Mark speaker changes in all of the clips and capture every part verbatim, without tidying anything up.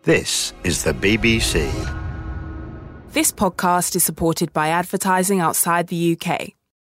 Speaker 1: This is the B B C.
Speaker 2: This podcast is supported by advertising outside the U K.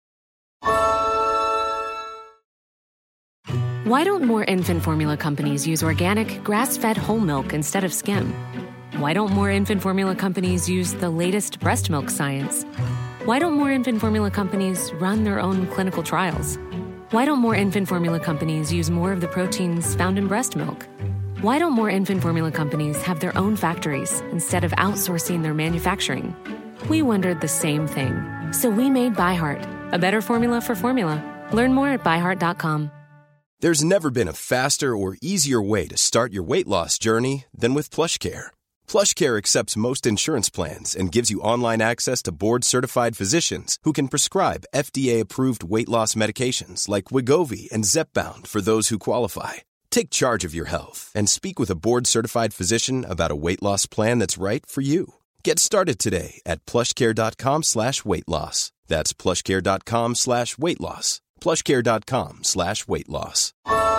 Speaker 3: Why don't more infant formula companies use organic, grass-fed whole milk instead of skim? Why don't more infant formula companies use the latest breast milk science? Why don't more infant formula companies run their own clinical trials? Why don't more infant formula companies use more of the proteins found in breast milk? Why don't more infant formula companies have their own factories instead of outsourcing their manufacturing? We wondered the same thing. So we made ByHeart, a better formula for formula. Learn more at by heart dot com.
Speaker 4: There's never been a faster or easier way to start your weight loss journey than with PlushCare. PlushCare accepts most insurance plans and gives you online access to board-certified physicians who can prescribe F D A-approved weight loss medications like Wegovy and Zepbound for those who qualify. Take charge of your health and speak with a board-certified physician about a weight loss plan that's right for you. Get started today at plushcare.com slash weight loss. That's plushcare.com slash weight loss. plushcare.com slash weight loss.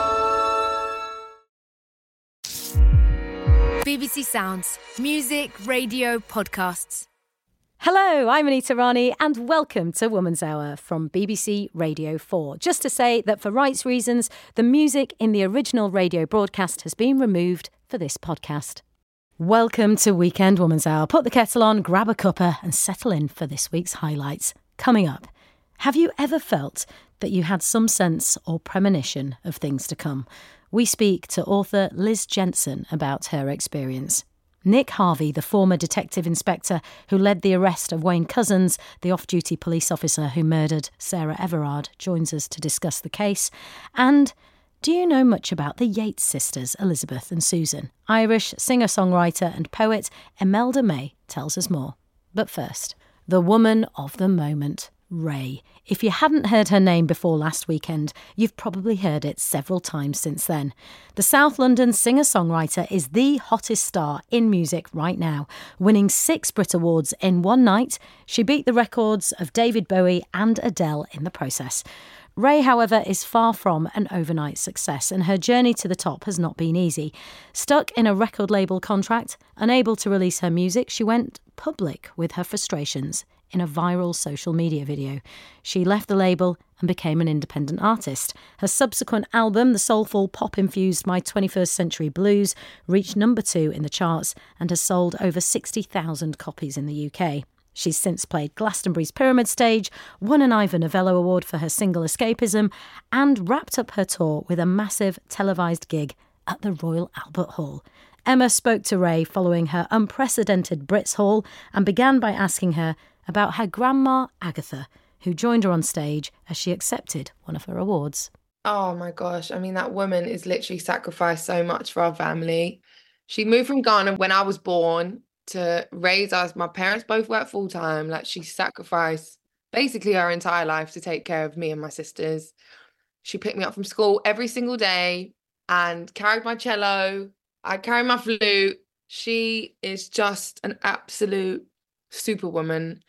Speaker 5: B B C Sounds. Music, radio, podcasts.
Speaker 6: Hello, I'm Anita Rani and welcome to Woman's Hour from B B C Radio four. Just to say that for rights reasons, the music in the original radio broadcast has been removed for this podcast. Welcome to Weekend Woman's Hour. Put the kettle on, grab a cuppa and settle in for this week's highlights. Coming up, have you ever felt that you had some sense or premonition of things to come? We speak to author Liz Jensen about her experience. Nick Harvey, the former detective inspector who led the arrest of Wayne Couzens, the off-duty police officer who murdered Sarah Everard, joins us to discuss the case. And do you know much about the Yates sisters, Elizabeth and Susan? Irish singer-songwriter and poet Imelda May tells us more. But first, the woman of the moment, Ray. If you hadn't heard her name before last weekend, you've probably heard it several times since then. The South London singer-songwriter is the hottest star in music right now, winning six Brit Awards in one night. She beat the records of David Bowie and Adele in the process. Ray, however, is far from an overnight success, and her journey to the top has not been easy. Stuck in a record label contract, unable to release her music, she went public with her frustrations in a viral social media video. She left the label and became an independent artist. Her subsequent album, the soulful pop-infused My twenty-first Century Blues, reached number two in the charts and has sold over sixty thousand copies in the U K. She's since played Glastonbury's Pyramid Stage, won an Ivor Novello Award for her single Escapism, and wrapped up her tour with a massive televised gig at the Royal Albert Hall. Emma spoke to Ray following her unprecedented Brits Hall and began by asking her about her grandma, Agatha, who joined her on stage as she accepted one of her awards.
Speaker 7: Oh my gosh, I mean, that woman is literally sacrificed so much for our family. She moved from Ghana when I was born to raise us. My parents both work full-time. Like, she sacrificed basically her entire life to take care of me and my sisters. She picked me up from school every single day and carried my cello. I carried my flute. She is just an absolute superwoman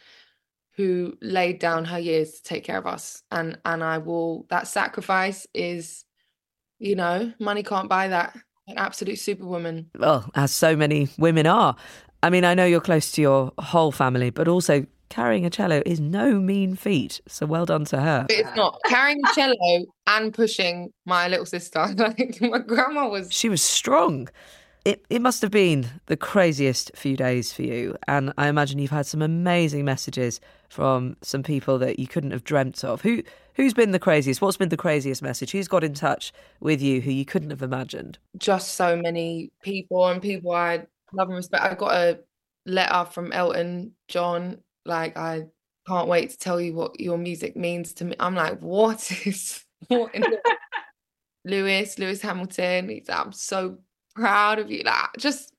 Speaker 7: who laid down her years to take care of us, and and I will, that sacrifice is, you know, money can't buy that. An absolute superwoman.
Speaker 8: Well, as so many women are. I mean, I know you're close to your whole family, but also carrying a cello is no mean feat, so well done to her.
Speaker 7: It's not. Carrying a cello and pushing my little sister, like, my grandma was...
Speaker 8: She was strong. It it must have been the craziest few days for you, and I imagine you've had some amazing messages from some people that you couldn't have dreamt of. Who, who's been the craziest? What's been the craziest message? Who's got in touch with you who you couldn't have imagined?
Speaker 7: Just so many people, and people I love and respect. I got a letter from Elton John, like, I can't wait to tell you what your music means to me. I'm like, what is... what in the... Lewis, Lewis Hamilton, he's, I'm so... proud of you. Like, just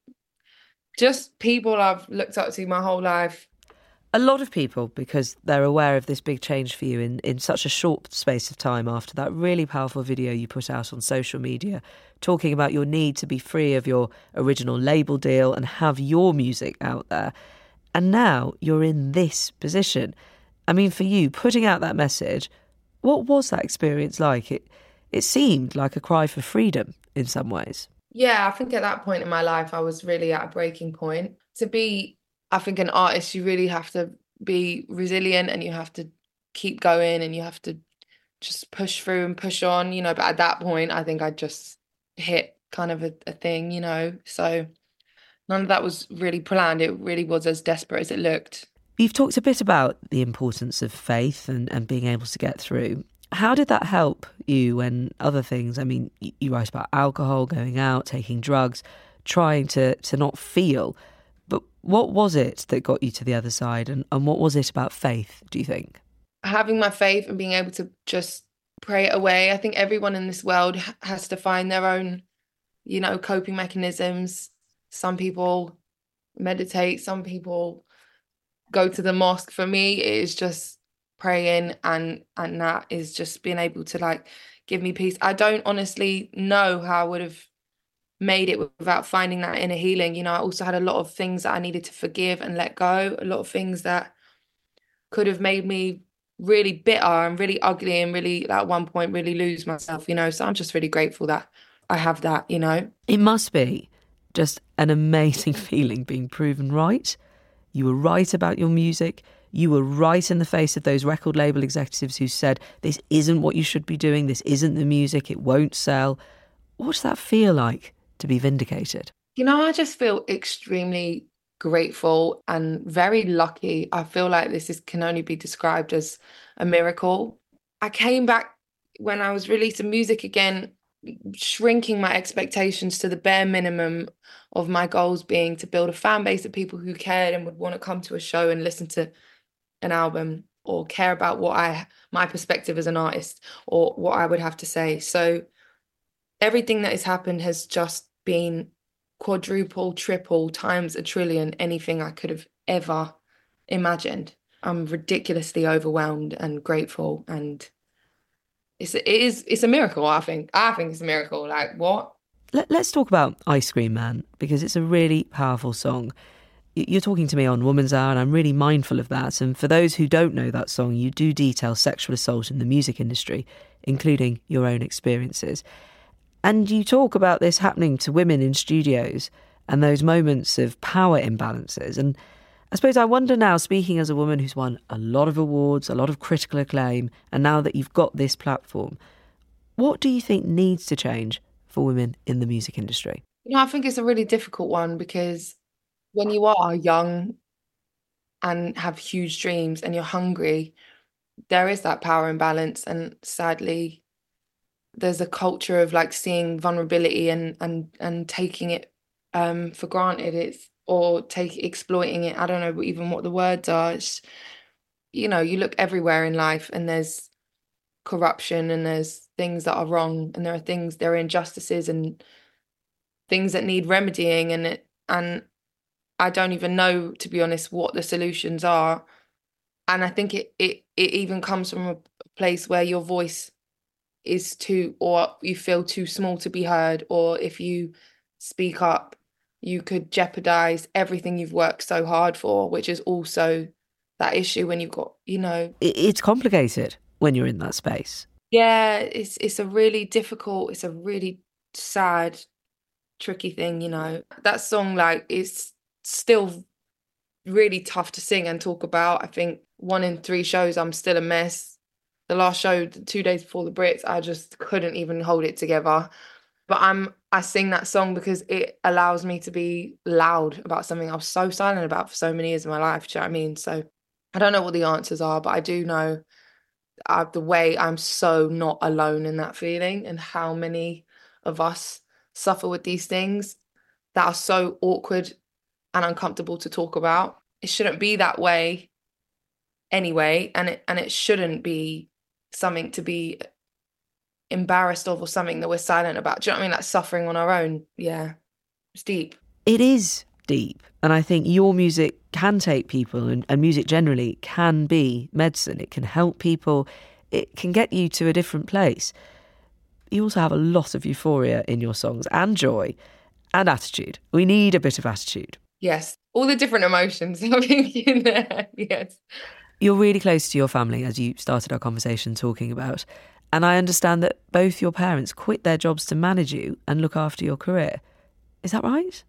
Speaker 7: just people I've looked up to my whole life.
Speaker 8: A lot of people, because they're aware of this big change for you in, in such a short space of time after that really powerful video you put out on social media, talking about your need to be free of your original label deal and have your music out there. And now you're in this position. I mean, for you, putting out that message, what was that experience like? It, it seemed like a cry for freedom in some ways.
Speaker 7: Yeah, I think at that point in my life, I was really at a breaking point. To be, I think, an artist, you really have to be resilient and you have to keep going and you have to just push through and push on, you know. But at that point, I think I just hit kind of a, a thing, you know. So none of that was really planned. It really was as desperate as it looked.
Speaker 8: You've talked a bit about the importance of faith and, and being able to get through. How did that help you when other things, I mean, you, you write about alcohol, going out, taking drugs, trying to, to not feel. But what was it that got you to the other side? And, and what was it about faith, do you think?
Speaker 7: Having my faith and being able to just pray it away. I think everyone in this world has to find their own, you know, coping mechanisms. Some people meditate, some people go to the mosque. For me, it is just praying, and and that is just being able to like give me peace. I don't honestly know how I would have made it without finding that inner healing. You know, I also had a lot of things that I needed to forgive and let go, a lot of things that could have made me really bitter and really ugly and really, at one point, really lose myself, you know. So I'm just really grateful that I have that, you know.
Speaker 8: It must be just an amazing feeling being proven right. You were right about your music. You were right in the face of those record label executives who said, this isn't what you should be doing. This isn't the music. It won't sell. What does that feel like to be vindicated?
Speaker 7: You know, I just feel extremely grateful and very lucky. I feel like this is, can only be described as a miracle. I came back when I was releasing music again, shrinking my expectations to the bare minimum of my goals being to build a fan base of people who cared and would want to come to a show and listen to an album or care about what I, my perspective as an artist or what I would have to say. So everything that has happened has just been quadruple, triple, times a trillion, anything I could have ever imagined. I'm ridiculously overwhelmed and grateful, and it's it is it's a miracle. I think I think it's a miracle. Like, what?
Speaker 8: Let, let's talk about Ice Cream Man, because it's a really powerful song. You're talking to me on Woman's Hour, and I'm really mindful of that. And for those who don't know that song, you do detail sexual assault in the music industry, including your own experiences. And you talk about this happening to women in studios and those moments of power imbalances. And I suppose I wonder now, speaking as a woman who's won a lot of awards, a lot of critical acclaim, and now that you've got this platform, what do you think needs to change for women in the music industry?
Speaker 7: You know, I think it's a really difficult one, because when you are young and have huge dreams and you're hungry, there is that power imbalance. And sadly, there's a culture of like seeing vulnerability and and and taking it um for granted. It's or take exploiting it. I don't know even what the words are. It's, you know, you look everywhere in life and there's corruption and there's things that are wrong and there are things, there are injustices and things that need remedying, and it and I don't even know, to be honest, what the solutions are. And I think it it it even comes from a place where your voice is too, or you feel too small to be heard, or if you speak up, you could jeopardize everything you've worked so hard for, which is also that issue when you've got, you know.
Speaker 8: It's complicated when you're in that space.
Speaker 7: Yeah, it's it's a really difficult, it's a really sad, tricky thing, you know. That song, like, it's still really tough to sing and talk about. I think one in three shows, I'm still a mess. The last show, two days before the Brits, I just couldn't even hold it together. But I'm I sing that song because it allows me to be loud about something I was so silent about for so many years of my life. Do you know what I mean? So I don't know what the answers are, but I do know uh, the way I'm so not alone in that feeling, and how many of us suffer with these things that are so awkward and uncomfortable to talk about. It shouldn't be that way anyway, and it and it shouldn't be something to be embarrassed of or something that we're silent about. Do you know what I mean? Like suffering on our own. Yeah, it's deep.
Speaker 8: It is deep. And I think your music can take people, and, and music generally can be medicine. It can help people. It can get you to a different place. You also have a lot of euphoria in your songs, and joy and attitude. We need a bit of attitude.
Speaker 7: Yes, all the different emotions, I think, in there. Yes.
Speaker 8: You're really close to your family, as you started our conversation talking about. And I understand that both your parents quit their jobs to manage you and look after your career. Is that right?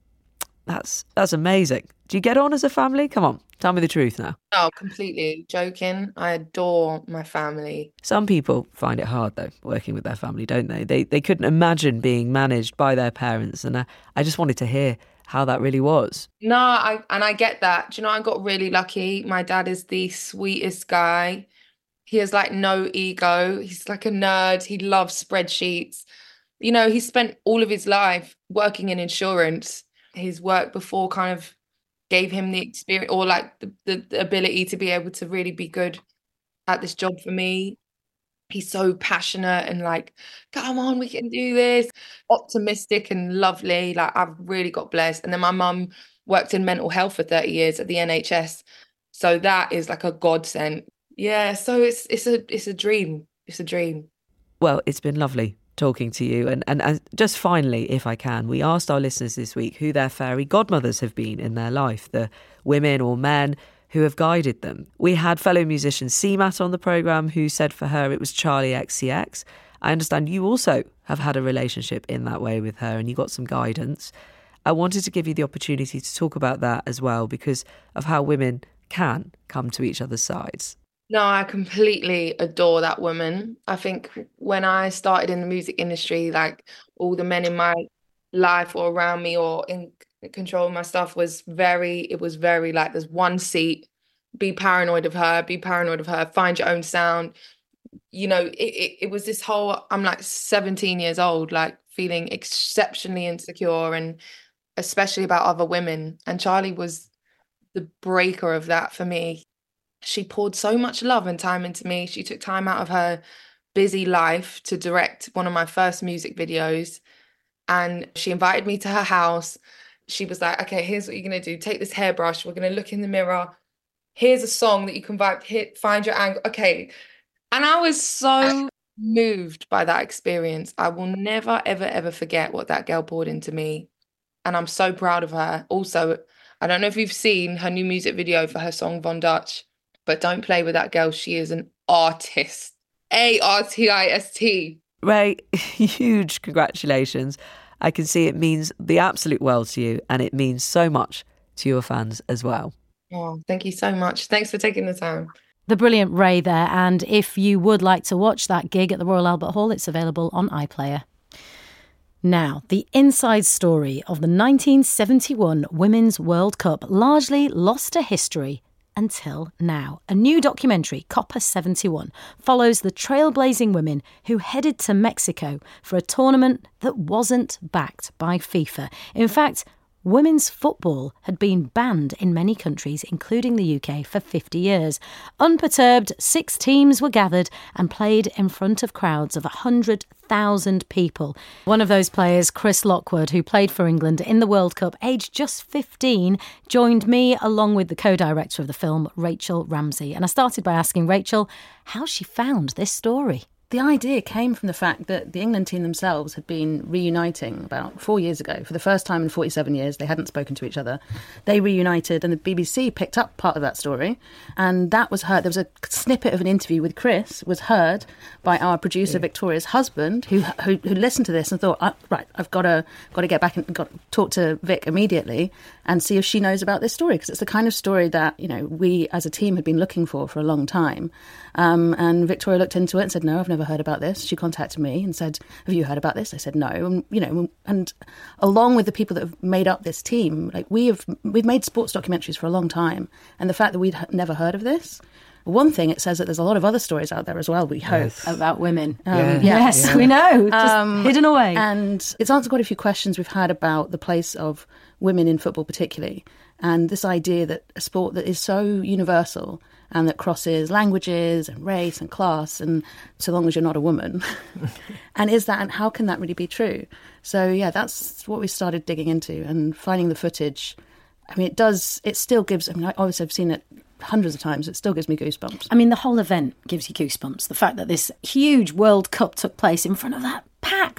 Speaker 8: That's that's amazing. Do you get on as a family? Come on, tell me the truth now.
Speaker 7: No, completely joking. I adore my family.
Speaker 8: Some people find it hard, though, working with their family, don't they? They they couldn't imagine being managed by their parents. And I, I just wanted to hear how that really was.
Speaker 7: No, I and I get that. Do you know, I got really lucky. My dad is the sweetest guy. He has like no ego. He's like a nerd. He loves spreadsheets. You know, he spent all of his life working in insurance. His work before kind of gave him the experience or like the, the, the ability to be able to really be good at this job for me. He's so passionate and like, come on, we can do this. Optimistic and lovely. Like, I've really got blessed. And then my mum worked in mental health for thirty years at the N H S. So that is like a godsend. Yeah, so it's it's a it's a dream. It's a dream.
Speaker 8: Well, it's been lovely talking to you. And, and, and just finally, if I can, we asked our listeners this week who their fairy godmothers have been in their life, the women or men who have guided them. We had fellow musician C MAT on the programme who said for her it was Charli X C X. I understand you also have had a relationship in that way with her and you got some guidance. I wanted to give you the opportunity to talk about that as well because of how women can come to each other's sides.
Speaker 7: No, I completely adore that woman. I think when I started in the music industry, like all the men in my life or around me or in control of my stuff was very, it was very like there's one seat, be paranoid of her, be paranoid of her, find your own sound. You know, it, it, it was this whole, I'm like seventeen years old, like feeling exceptionally insecure and especially about other women. And Charli was the breaker of that for me. She poured so much love and time into me. She took time out of her busy life to direct one of my first music videos. And she invited me to her house. She was like, okay, here's what you're going to do. Take this hairbrush. We're going to look in the mirror. Here's a song that you can vibe, hit, find your angle. Okay. And I was so moved by that experience. I will never, ever, ever forget what that girl poured into me. And I'm so proud of her. Also, I don't know if you've seen her new music video for her song Von Dutch. But don't play with that girl. She is an artist. A R T I S T.
Speaker 8: Ray, huge congratulations. I can see it means the absolute world to you and it means so much to your fans as well.
Speaker 7: Oh, thank you so much. Thanks for taking the time.
Speaker 6: The brilliant Ray there. And if you would like to watch that gig at the Royal Albert Hall, it's available on iPlayer. Now, the inside story of the nineteen seventy-one Women's World Cup largely lost to history until now. A new documentary, Copa seventy-one, follows the trailblazing women who headed to Mexico for a tournament that wasn't backed by FIFA. In fact, women's football had been banned in many countries, including the U K, for fifty years. Unperturbed, six teams were gathered and played in front of crowds of one hundred thousand people. One of those players, Chris Lockwood, who played for England in the World Cup, aged just fifteen, joined me along with the co-director of the film, Rachel Ramsey. And I started by asking Rachel how she found this story.
Speaker 9: The idea came from the fact that the England team themselves had been reuniting about four years ago. For the first time in forty-seven years, they hadn't spoken to each other. They reunited and the B B C picked up part of that story. And that was heard. There was a snippet of an interview with Chris, was heard by our producer, Victoria's husband, who who, who listened to this and thought, oh, right, I've got to got to get back and got to talk to Vic immediately and see if she knows about this story. Because it's the kind of story that, you know, we as a team had been looking for for a long time. Um, and Victoria looked into it and said, no, I've never heard about this. She contacted me and said, have you heard about this? I said, no. And, you know, and along with the people that have made up this team, like we have, we've made sports documentaries for a long time. And the fact that we'd never heard of this, one thing, it says that there's a lot of other stories out there as well, we hope.
Speaker 6: Yes. About women.
Speaker 9: Um,
Speaker 6: yeah.
Speaker 9: yeah.
Speaker 6: Yes,
Speaker 9: yeah.
Speaker 6: we know. Just
Speaker 9: um,
Speaker 6: hidden away.
Speaker 9: And it's answered quite a few questions we've had about the place of women in football particularly. And this idea that a sport that is so universal and that crosses languages and race and class, and so long as you're not a woman. And is that, and how can that really be true? So, yeah, that's what we started digging into and finding the footage. I mean, it does, it still gives, I mean, I obviously I've seen it hundreds of times, it still gives me goosebumps.
Speaker 6: I mean, the whole event gives you goosebumps. The fact that this huge World Cup took place in front of that packed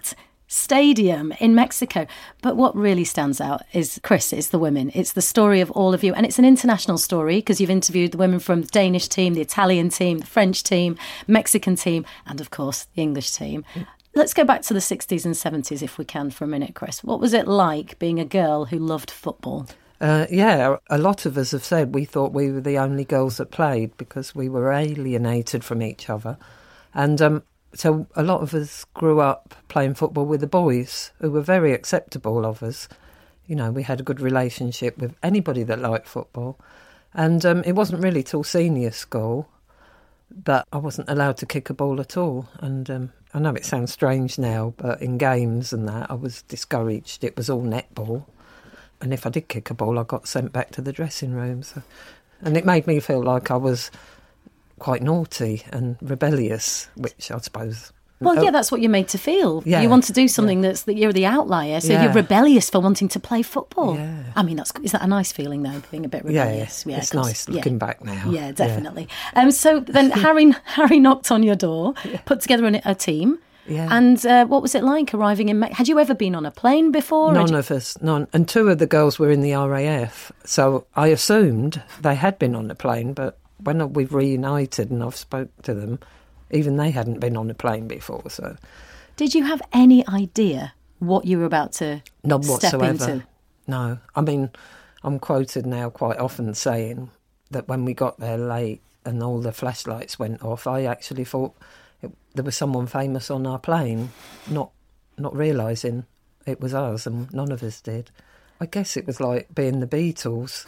Speaker 6: stadium in Mexico. But what really stands out is, Chris, it's the women. It's the story of all of you. And it's an international story because you've interviewed the women from the Danish team, the Italian team, the French team, Mexican team, and of course, the English team. Let's go back to the sixties and seventies if we can for a minute, Chris. What was it like being a girl who loved football?
Speaker 10: Uh, yeah, a lot of us have said we thought we were the only girls that played because we were alienated from each other. And um, so a lot of us grew up playing football with the boys who were very acceptable of us. You know, we had a good relationship with anybody that liked football. And um, it wasn't really till senior school that I wasn't allowed to kick a ball at all. And um, I know it sounds strange now, but in games and that, I was discouraged. It was all netball. And if I did kick a ball, I got sent back to the dressing room. So, and it made me feel like I was quite naughty and rebellious, which I suppose...
Speaker 6: Well, yeah, that's what you're made to feel.
Speaker 10: Yeah,
Speaker 6: you want to do something
Speaker 10: yeah.
Speaker 6: that's that you're the outlier, so
Speaker 10: Yeah.
Speaker 6: you're rebellious for wanting to play football.
Speaker 10: Yeah.
Speaker 6: I mean, that's is that a nice feeling though, being a bit
Speaker 10: Yeah,
Speaker 6: rebellious?
Speaker 10: yeah, it's
Speaker 6: 'cause-
Speaker 10: nice looking
Speaker 6: yeah.
Speaker 10: back now.
Speaker 6: Yeah, definitely. Um, so then Harry Harry knocked on your door, put together an, a team.
Speaker 10: Yeah.
Speaker 6: And uh, what was it like arriving in? Me- Had you ever been on a plane before? or
Speaker 10: None
Speaker 6: had you-
Speaker 10: of us, none. And two of the girls were in the R A F, so I assumed they had been on a plane, but when we've reunited and I've spoke to them, even they hadn't been on a plane before, so...
Speaker 6: Did you have any idea what you were about to
Speaker 10: None
Speaker 6: step
Speaker 10: whatsoever.
Speaker 6: into?
Speaker 10: No. I mean, I'm quoted now quite often saying that when we got there late and all the flashlights went off, I actually thought it, there was someone famous on our plane, not not realising it was us, and none of us did. I guess it was like being the Beatles.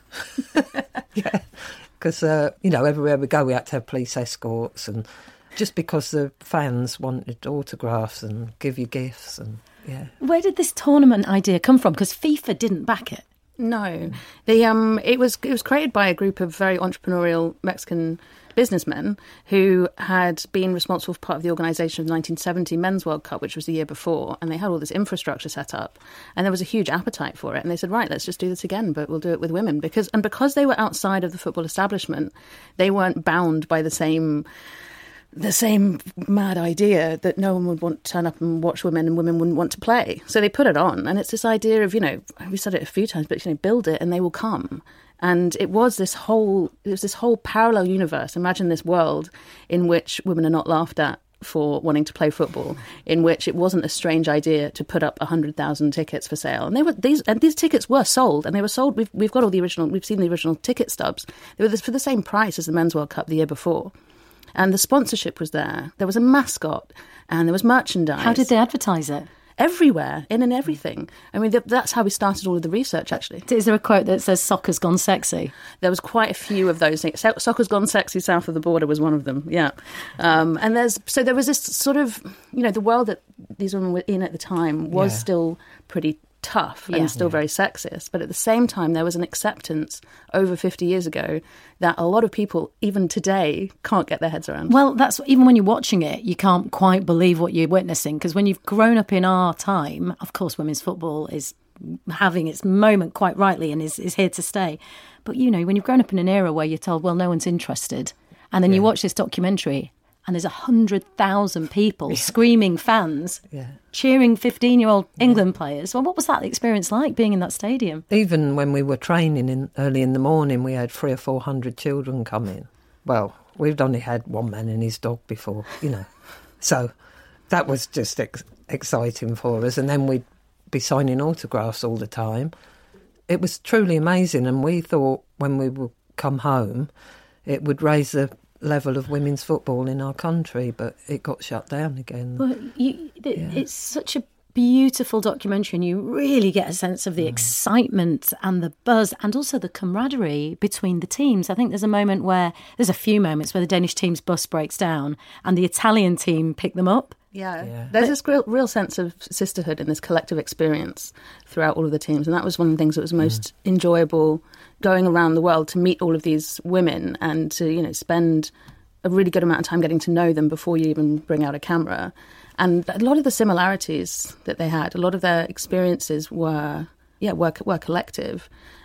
Speaker 10: Yeah, because, uh, you know, everywhere we go we had to have police escorts, and just because the fans wanted autographs and give you gifts, and yeah.
Speaker 6: Where did this tournament idea come from? Because FIFA didn't back it.
Speaker 9: No, the um, it was it was created by a group of very entrepreneurial Mexican businessmen who had been responsible for part of the organisation of the nineteen seventy Men's World Cup, which was the year before, and they had all this infrastructure set up, and there was a huge appetite for it. And they said, right, let's just do this again, but we'll do it with women, because and because they were outside of the football establishment, they weren't bound by the same. the same mad idea that no one would want to turn up and watch women and women wouldn't want to play. So they put it on. And it's this idea of, you know, we said it a few times, but, you know, build it and they will come. And it was this whole, it was this whole parallel universe. Imagine this world in which women are not laughed at for wanting to play football, in which it wasn't a strange idea to put up one hundred thousand tickets for sale. And they were these and these tickets were sold, and they were sold. We've, we've got all the original, we've seen the original ticket stubs. They were this, for the same price as the Men's World Cup the year before. And the sponsorship was there. There was a mascot and there was merchandise.
Speaker 6: How did they advertise it?
Speaker 9: Everywhere, in and everything. I mean, th- that's how we started all of the research, actually.
Speaker 6: Is there a quote that says soccer's gone sexy?
Speaker 9: There was quite a few of those things. So- Soccer's gone sexy south of the border was one of them, yeah. Um, and there's so there was this sort of, you know, the world that these women were in at the time was
Speaker 10: Yeah.
Speaker 9: still pretty tough and
Speaker 6: Yeah.
Speaker 9: still very sexist. But at the same time, there was an acceptance over fifty years ago that a lot of people, even today, can't get their heads around.
Speaker 6: Well, that's even when you're watching it, you can't quite believe what you're witnessing, because when you've grown up in our time, of course, women's football is having its moment quite rightly and is, is here to stay. But, you know, when you've grown up in an era where you're told, well, no one's interested, and then you watch this documentary and there's one hundred thousand people, yeah. screaming fans,
Speaker 10: yeah.
Speaker 6: cheering fifteen-year-old England yeah. players. Well, what was that experience like, being in that stadium?
Speaker 10: Even when we were training in, early in the morning, we had three or four hundred children come in. Well, we've only had one man and his dog before, you know. So that was just ex- exciting for us. And then we'd be signing autographs all the time. It was truly amazing. And we thought when we would come home, it would raise the level of women's football in our country, but it got shut down again.
Speaker 6: Well, you, it,
Speaker 10: yeah.
Speaker 6: it's such a beautiful documentary, and you really get a sense of the mm. excitement and the buzz and also the camaraderie between the teams. I think there's a moment where, there's a few moments where the Danish team's bus breaks down and the Italian team pick them up.
Speaker 9: Yeah,
Speaker 10: yeah.
Speaker 9: there's this real, real sense of sisterhood and this collective experience throughout all of the teams, and that was one of the things that was most mm. enjoyable going around the world, to meet all of these women and to, you know, spend a really good amount of time getting to know them before you even bring out a camera. And a lot of the similarities that they had, a lot of their experiences were, yeah, were, were collective.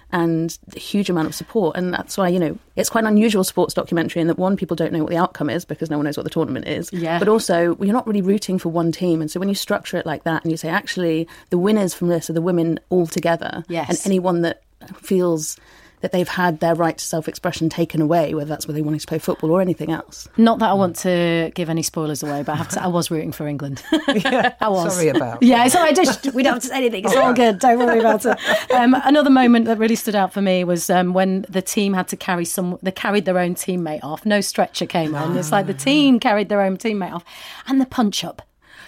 Speaker 9: and a huge amount of support. And that's why, you know, it's quite an unusual sports documentary in that, one, people don't know what the outcome is because no one knows what the tournament is.
Speaker 6: Yeah.
Speaker 9: But also, you're not really rooting for one team. And so when you structure it like that and you say, actually, the winners from this are the women all together.
Speaker 6: Yes.
Speaker 9: And anyone that feels that they've had their right to self-expression taken away, whether that's where they wanted to play football or anything else.
Speaker 6: Not that I want to give any spoilers away, but I have to. I was rooting for England.
Speaker 10: Yeah,
Speaker 6: I was.
Speaker 10: Sorry about.
Speaker 6: Yeah, it's all right. Just, we don't have to say anything. It's all good. Don't worry about it. Um, another moment that really stood out for me was um, when the team had to carry some. They carried their own teammate off. No stretcher came on. It's like the team carried their own teammate off, and the punch up.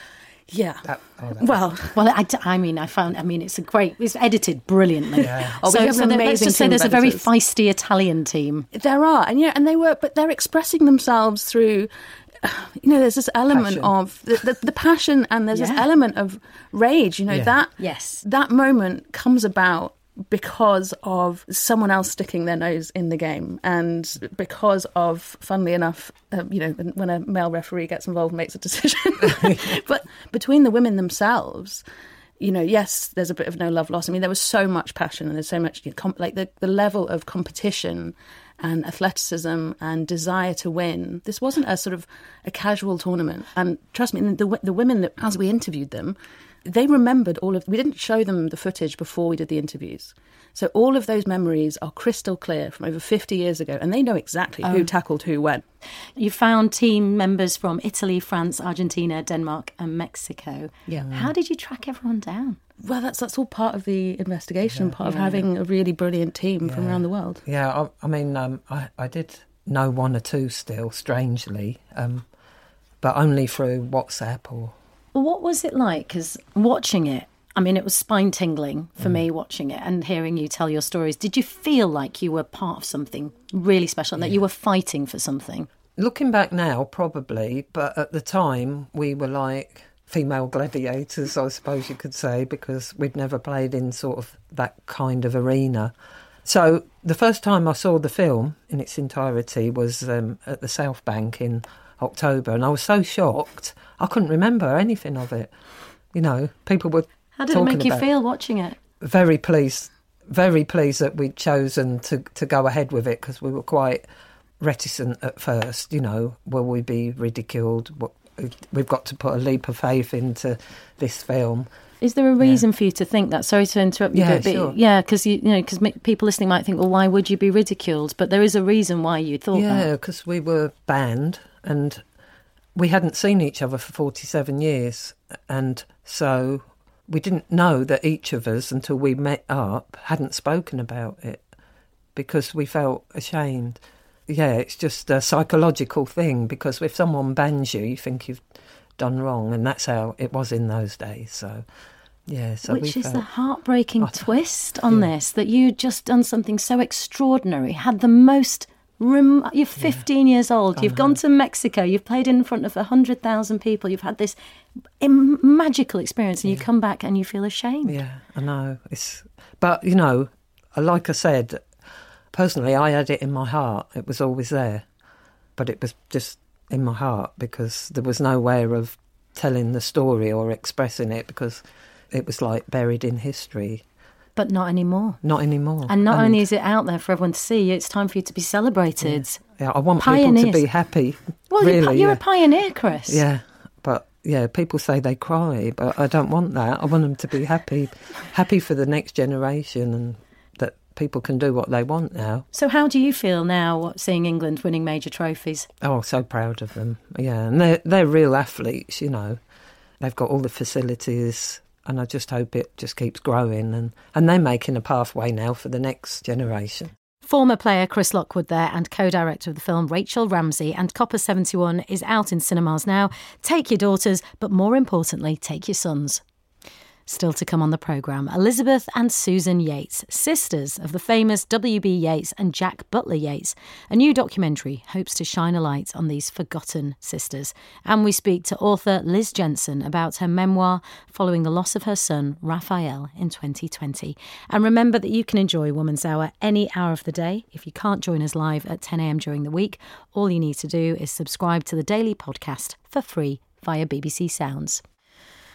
Speaker 9: Yeah.
Speaker 10: That, oh, that.
Speaker 6: Well, well, I, I mean, I found. I mean, it's a great. It's edited brilliantly.
Speaker 10: Yeah.
Speaker 9: Oh,
Speaker 6: so,
Speaker 9: we have
Speaker 6: so
Speaker 9: an
Speaker 6: there- let's
Speaker 9: amazing
Speaker 6: just say
Speaker 9: team
Speaker 6: there's
Speaker 9: of
Speaker 6: a very
Speaker 9: editors.
Speaker 6: feisty Italian team.
Speaker 9: There are, and yeah, and they were, but they're expressing themselves through, you know, there's this element
Speaker 10: Passion.
Speaker 9: of the, the, the passion, and there's this
Speaker 6: Yeah.
Speaker 9: element of rage. You know,
Speaker 10: Yeah.
Speaker 9: that
Speaker 6: Yes.
Speaker 9: that moment comes about because of someone else sticking their nose in the game, and because of, funnily enough, uh, you know, when a male referee gets involved and makes a decision. But between the women themselves, you know, yes, there's a bit of no love lost. I mean, there was so much passion, and there's so much, you know, com- like the, the level of competition and athleticism and desire to win. This wasn't a sort of a casual tournament. And trust me, the, the women, that, as we interviewed them, they remembered all of, we didn't show them the footage before we did the interviews. So all of those memories are crystal clear from over fifty years ago, and they know exactly who tackled who when.
Speaker 6: You found team members from Italy, France, Argentina, Denmark and Mexico.
Speaker 9: Yeah.
Speaker 6: How did you track everyone down?
Speaker 9: Well, that's that's all part of the investigation, part of having a really brilliant team from around the world.
Speaker 10: Yeah, I, I mean, um, I, I did know one or two still, strangely, um, but only through WhatsApp or...
Speaker 6: What was it like? Because watching it, I mean, it was spine-tingling for me watching it and hearing you tell your stories. Did you feel like you were part of something really special and that you were fighting for something?
Speaker 10: Looking back now, probably, but at the time we were like female gladiators, I suppose you could say, because we'd never played in sort of that kind of arena. So the first time I saw the film in its entirety was um, at the South Bank in October, and I was so shocked I couldn't remember anything of it. You know, people were
Speaker 6: How did it
Speaker 10: talking
Speaker 6: make you
Speaker 10: about
Speaker 6: feel watching it?
Speaker 10: Very pleased, very pleased that we'd chosen to, to go ahead with it, because we were quite reticent at first, you know, will we be ridiculed? What, we've got to put a leap of faith into this film.
Speaker 6: Is there a reason yeah. for you to think that? Sorry to interrupt you,
Speaker 10: yeah,
Speaker 6: but, but
Speaker 10: sure.
Speaker 6: yeah, because you, you know, because people listening might think, well, why would you be ridiculed? But there is a reason why you thought
Speaker 10: yeah,
Speaker 6: that.
Speaker 10: Yeah, because we were banned and we hadn't seen each other for forty-seven years, and so we didn't know that each of us, until we met up, hadn't spoken about it because we felt ashamed. Yeah, it's just a psychological thing, because if someone bans you, you think you've done wrong, and that's how it was in those days. So, yeah. So
Speaker 6: Which
Speaker 10: we
Speaker 6: is
Speaker 10: felt,
Speaker 6: the heartbreaking
Speaker 10: oh,
Speaker 6: twist on
Speaker 10: yeah.
Speaker 6: this, that you'd just done something so extraordinary, had the most... Rem- you're fifteen yeah. years old, you've gone to Mexico, you've played in front of one hundred thousand people, you've had this im- magical experience, and yeah. you come back and you feel ashamed.
Speaker 10: Yeah, I know. It's, but, you know, like I said, personally, I had it in my heart. It was always there. But it was just in my heart, because there was no way of telling the story or expressing it, because it was like buried in history.
Speaker 6: But not anymore.
Speaker 10: Not anymore.
Speaker 6: And not and, only is it out there for everyone to see, it's time for you to be celebrated.
Speaker 10: Yeah, yeah I want
Speaker 6: Pioneers.
Speaker 10: people to be happy.
Speaker 6: Well,
Speaker 10: really,
Speaker 6: you're, you're
Speaker 10: yeah.
Speaker 6: a pioneer, Chris.
Speaker 10: Yeah, but yeah, people say they cry, but I don't want that. I want them to be happy, happy for the next generation, and that people can do what they want now.
Speaker 6: So how do you feel now seeing England winning major trophies?
Speaker 10: Oh, so proud of them. Yeah, and they're, they're real athletes, you know. They've got all the facilities, and I just hope it just keeps growing, and, and they're making a pathway now for the next generation.
Speaker 6: Former player Chris Lockwood there, and co-director of the film Rachel Ramsey, and Copper seventy-one is out in cinemas now. Take your daughters, but more importantly, take your sons. Still to come on the programme, Elizabeth and Susan Yates, sisters of the famous W B Yeats and Jack Butler Yeats. A new documentary hopes to shine a light on these forgotten sisters. And we speak to author Liz Jensen about her memoir following the loss of her son, Raphael, in twenty twenty. And remember that you can enjoy Woman's Hour any hour of the day. If you can't join us live at ten a.m. during the week, all you need to do is subscribe to the daily podcast for free via B B C Sounds.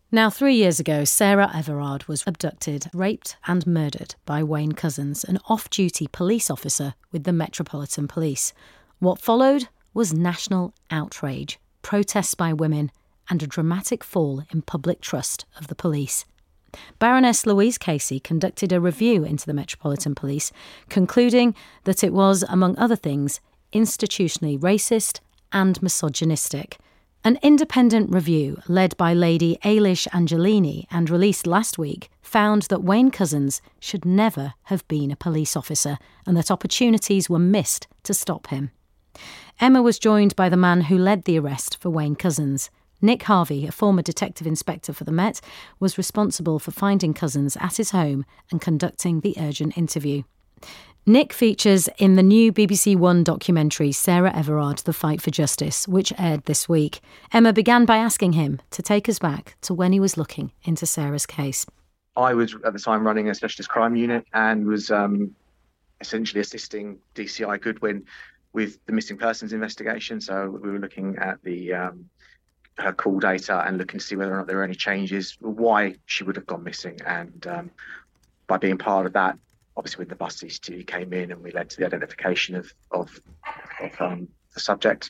Speaker 6: Now, three years ago, Sarah Everard was abducted, raped and murdered by Wayne Couzens, an off-duty police officer with the Metropolitan Police. What followed was national outrage, protests by women and a dramatic fall in public trust of the police. Baroness Louise Casey conducted a review into the Metropolitan Police, concluding that it was, among other things, institutionally racist and misogynistic. An independent review led by Lady Ailish Angelini and released last week found that Wayne Couzens should never have been a police officer and that opportunities were missed to stop him. Emma was joined by the man who led the arrest for Wayne Couzens. Nick Harvey, a former detective inspector for the Met, was responsible for finding Couzens at his home and conducting the urgent interview. Nick features in the new B B C One documentary Sarah Everard, The Fight for Justice, which aired this week. Emma began by asking him to take us back to when he was looking into Sarah's case.
Speaker 11: I was at the time running a specialist crime unit and was um, essentially assisting D C I Goodwin with the missing persons investigation. So we were looking at the um, her call data and looking to see whether or not there were any changes, why she would have gone missing. And um, by being part of that, obviously with the bus C C T V came in and we led to the identification of of, of um, the subject.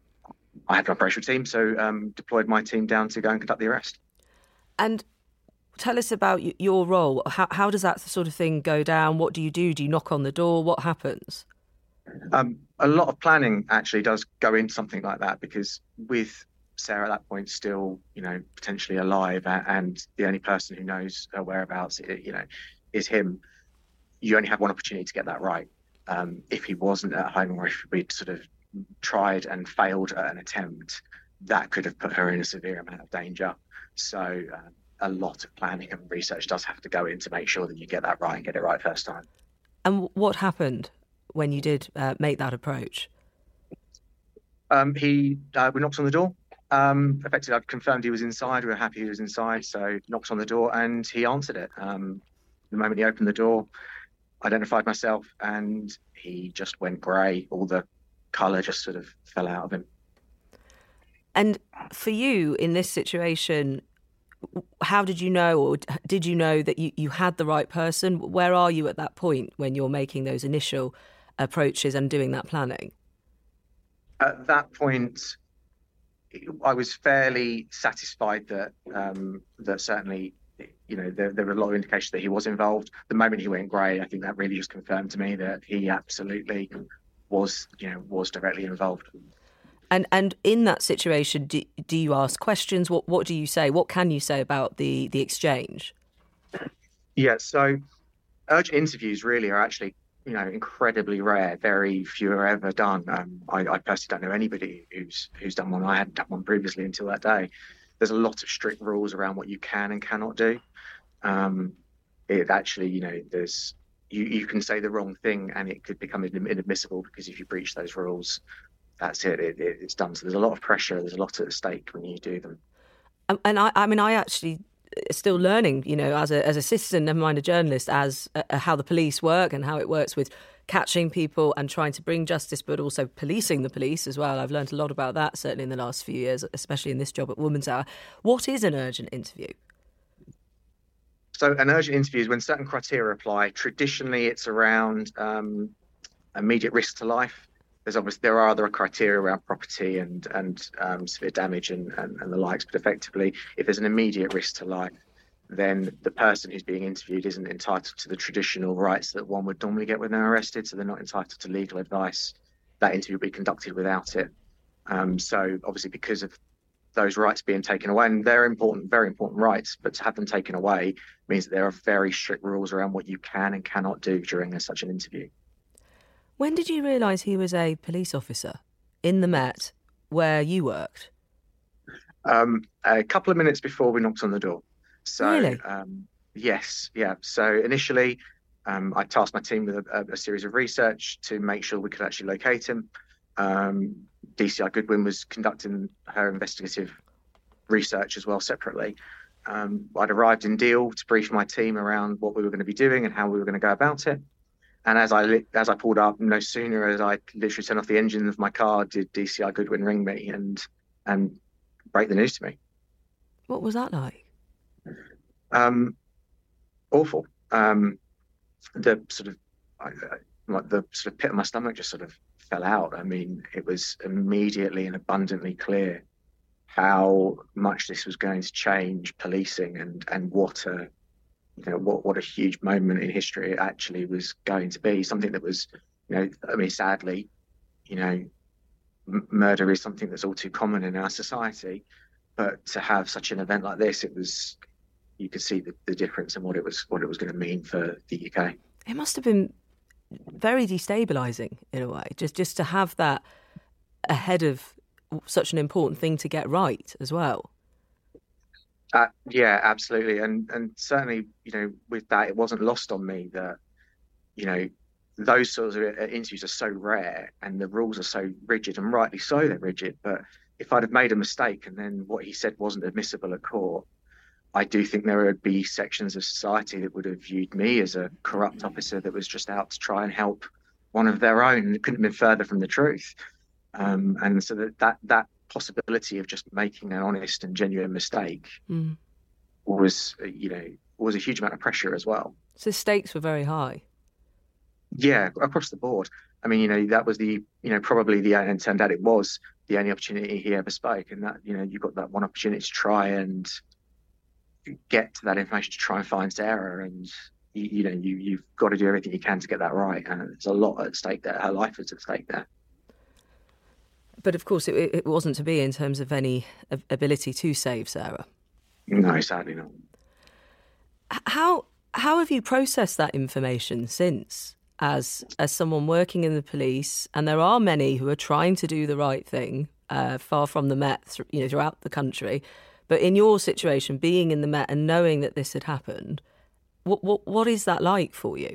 Speaker 11: I had an operational team, so um, deployed my team down to go and conduct the arrest.
Speaker 8: And tell us about y- your role. How, how does that sort of thing go down? What do you do? Do you knock on the door? What happens?
Speaker 11: Um, a lot of planning actually does go into something like that, because with Sarah at that point still, you know, potentially alive, and the only person who knows her whereabouts, you know, is him. You only have one opportunity to get that right. Um, if he wasn't at home, or if we'd sort of tried and failed at an attempt, that could have put her in a severe amount of danger. So uh, a lot of planning and research does have to go in to make sure that you get that right and get it right first time.
Speaker 8: And what happened when you did uh, make that approach?
Speaker 11: Um, he, uh, we knocked on the door. Um, effectively, I'd confirmed he was inside. We were happy he was inside, so knocked on the door and he answered it. Um, the moment he opened the door, identified myself, and he just went grey. All the colour just sort of fell out of him.
Speaker 8: And for you in this situation, how did you know, or did you know that you, you had the right person? Where are you at that point when you're making those initial approaches and doing that planning?
Speaker 11: At that point, I was fairly satisfied that um, that certainly, you know, there, there were a lot of indications that he was involved. The moment he went grey, I think that really just confirmed to me that he absolutely was, you know, was directly involved.
Speaker 8: And and in that situation, do, do you ask questions? What what do you say? What can you say about the, the exchange?
Speaker 11: Yeah, so urgent interviews really are actually, you know, incredibly rare. Very few are ever done. Um, I, I personally don't know anybody who's who's done one. I hadn't done one previously until that day. There's a lot of strict rules around what you can and cannot do. Um, it actually, you know, there's you, you can say the wrong thing and it could become inadmissible, because if you breach those rules, that's it, it, it it's done. So there's a lot of pressure, there's a lot at stake when you do them.
Speaker 8: Um, and I, I mean, I actually still learning, you know, as a as a citizen, never mind a journalist, as uh, how the police work and how it works with catching people and trying to bring justice, but also policing the police as well. I've learned a lot about that, certainly in the last few years, especially in this job at Woman's Hour. What is an urgent interview?
Speaker 11: So an urgent interview is when certain criteria apply. Traditionally, it's around um, immediate risk to life. There's obviously there are other criteria around property and and um, severe damage and, and, and the likes. But effectively, if there's an immediate risk to life, then the person who's being interviewed isn't entitled to the traditional rights that one would normally get when they're arrested. So they're not entitled to legal advice. That interview will be conducted without it. Um, so obviously, because of those rights being taken away, and they're important, very important rights, but to have them taken away means that there are very strict rules around what you can and cannot do during a, such an interview.
Speaker 8: When did you realise he was a police officer in the Met where you worked?
Speaker 11: Um, a couple of minutes before we knocked on the door. So,
Speaker 8: really?
Speaker 11: Um, yes, yeah. So initially, um, I tasked my team with a, a series of research to make sure we could actually locate him. Um, D C I Goodwin was conducting her investigative research as well separately. Um, I'd arrived in Deal to brief my team around what we were going to be doing and how we were going to go about it. And as I as I pulled up, no sooner as I literally turned off the engine of my car, did D C I Goodwin ring me and and break the news to me.
Speaker 8: What was that like?
Speaker 11: Um, awful. Um, the sort of, I, I, like the sort of pit of my stomach just sort of fell out. I mean, it was immediately and abundantly clear how much this was going to change policing, and and what a you know what what a huge moment in history it actually was going to be. Something that was, you know, I mean, sadly, you know, m- murder is something that's all too common in our society, but to have such an event like this, it was, you could see the, the difference in what it was what it was going to mean for the U K.
Speaker 8: It must have been very destabilising in a way, just just to have that ahead of such an important thing to get right as well.
Speaker 11: Uh, yeah, absolutely, and and certainly, you know, with that, it wasn't lost on me that, you know, those sorts of interviews are so rare, and the rules are so rigid, and rightly so, they're rigid. But if I'd have made a mistake and then what he said wasn't admissible at court, I do think there would be sections of society that would have viewed me as a corrupt officer that was just out to try and help one of their own, and it couldn't have been further from the truth. Um, and so that, that that possibility of just making an honest and genuine mistake mm. was, you know, was a huge amount of pressure as well.
Speaker 8: So stakes were very high.
Speaker 11: Yeah, across the board. I mean, you know, that was the, you know, probably the, and turned out it was the only opportunity he ever spoke. And that, you know, you got that one opportunity to try and get to that information, to try and find Sarah. And, you, you know, you, you've got to do everything you can to get that right. And there's a lot at stake there. Her life is at stake there.
Speaker 8: But of course, it, it wasn't to be in terms of any ability to save Sarah.
Speaker 11: No, sadly not.
Speaker 8: How how have you processed that information since, as as someone working in the police? And there are many who are trying to do the right thing, uh, far from the Met, you know, throughout the country. But in your situation, being in the Met and knowing that this had happened, what what what is that like for you?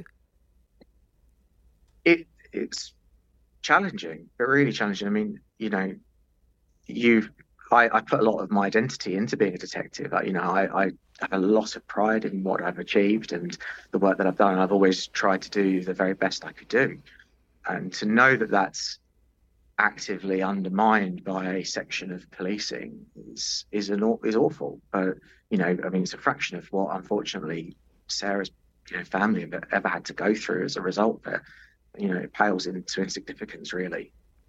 Speaker 11: It it's challenging, but really challenging. I mean, you know, you, I, I put a lot of my identity into being a detective. I, you know, I, I have a lot of pride in what I've achieved and the work that I've done. I've always tried to do the very best I could do. And to know that that's actively undermined by a section of policing is is an is awful. But, you know, I mean, it's a fraction of what, unfortunately, Sarah's, you know, family have ever had to go through as a result of it. You know, it pales into insignificance, really.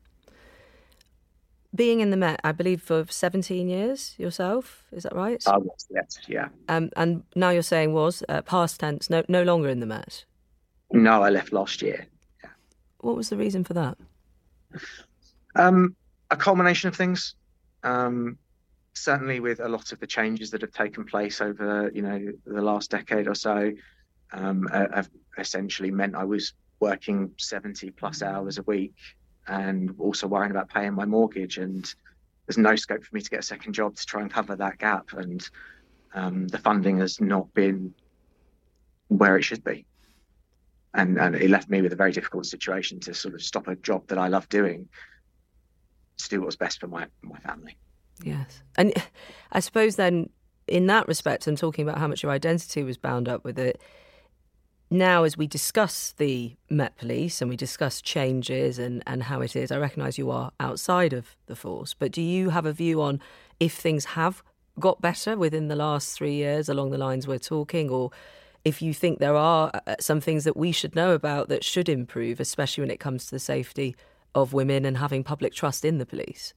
Speaker 8: Being in the Met, I believe, for seventeen years yourself, is that right?
Speaker 11: I was, yes, yeah.
Speaker 8: Um, and now you're saying was, uh, past tense, no, no longer in the Met?
Speaker 11: No, I left last year. Yeah.
Speaker 8: What was the reason for that?
Speaker 11: Um, a culmination of things. Um, certainly with a lot of the changes that have taken place over, you know, the last decade or so, um, have essentially meant I was working seventy plus hours a week, and also worrying about paying my mortgage, and there's no scope for me to get a second job to try and cover that gap, and um, the funding has not been where it should be, and and it left me with a very difficult situation to sort of stop a job that I love doing to do what was best for my my family.
Speaker 8: Yes, and I suppose then in that respect, I'm talking about how much your identity was bound up with it. Now, as we discuss the Met Police and we discuss changes and, and how it is, I recognise you are outside of the force, but do you have a view on if things have got better within the last three years along the lines we're talking, or if you think there are some things that we should know about that should improve, especially when it comes to the safety of women and having public trust in the police?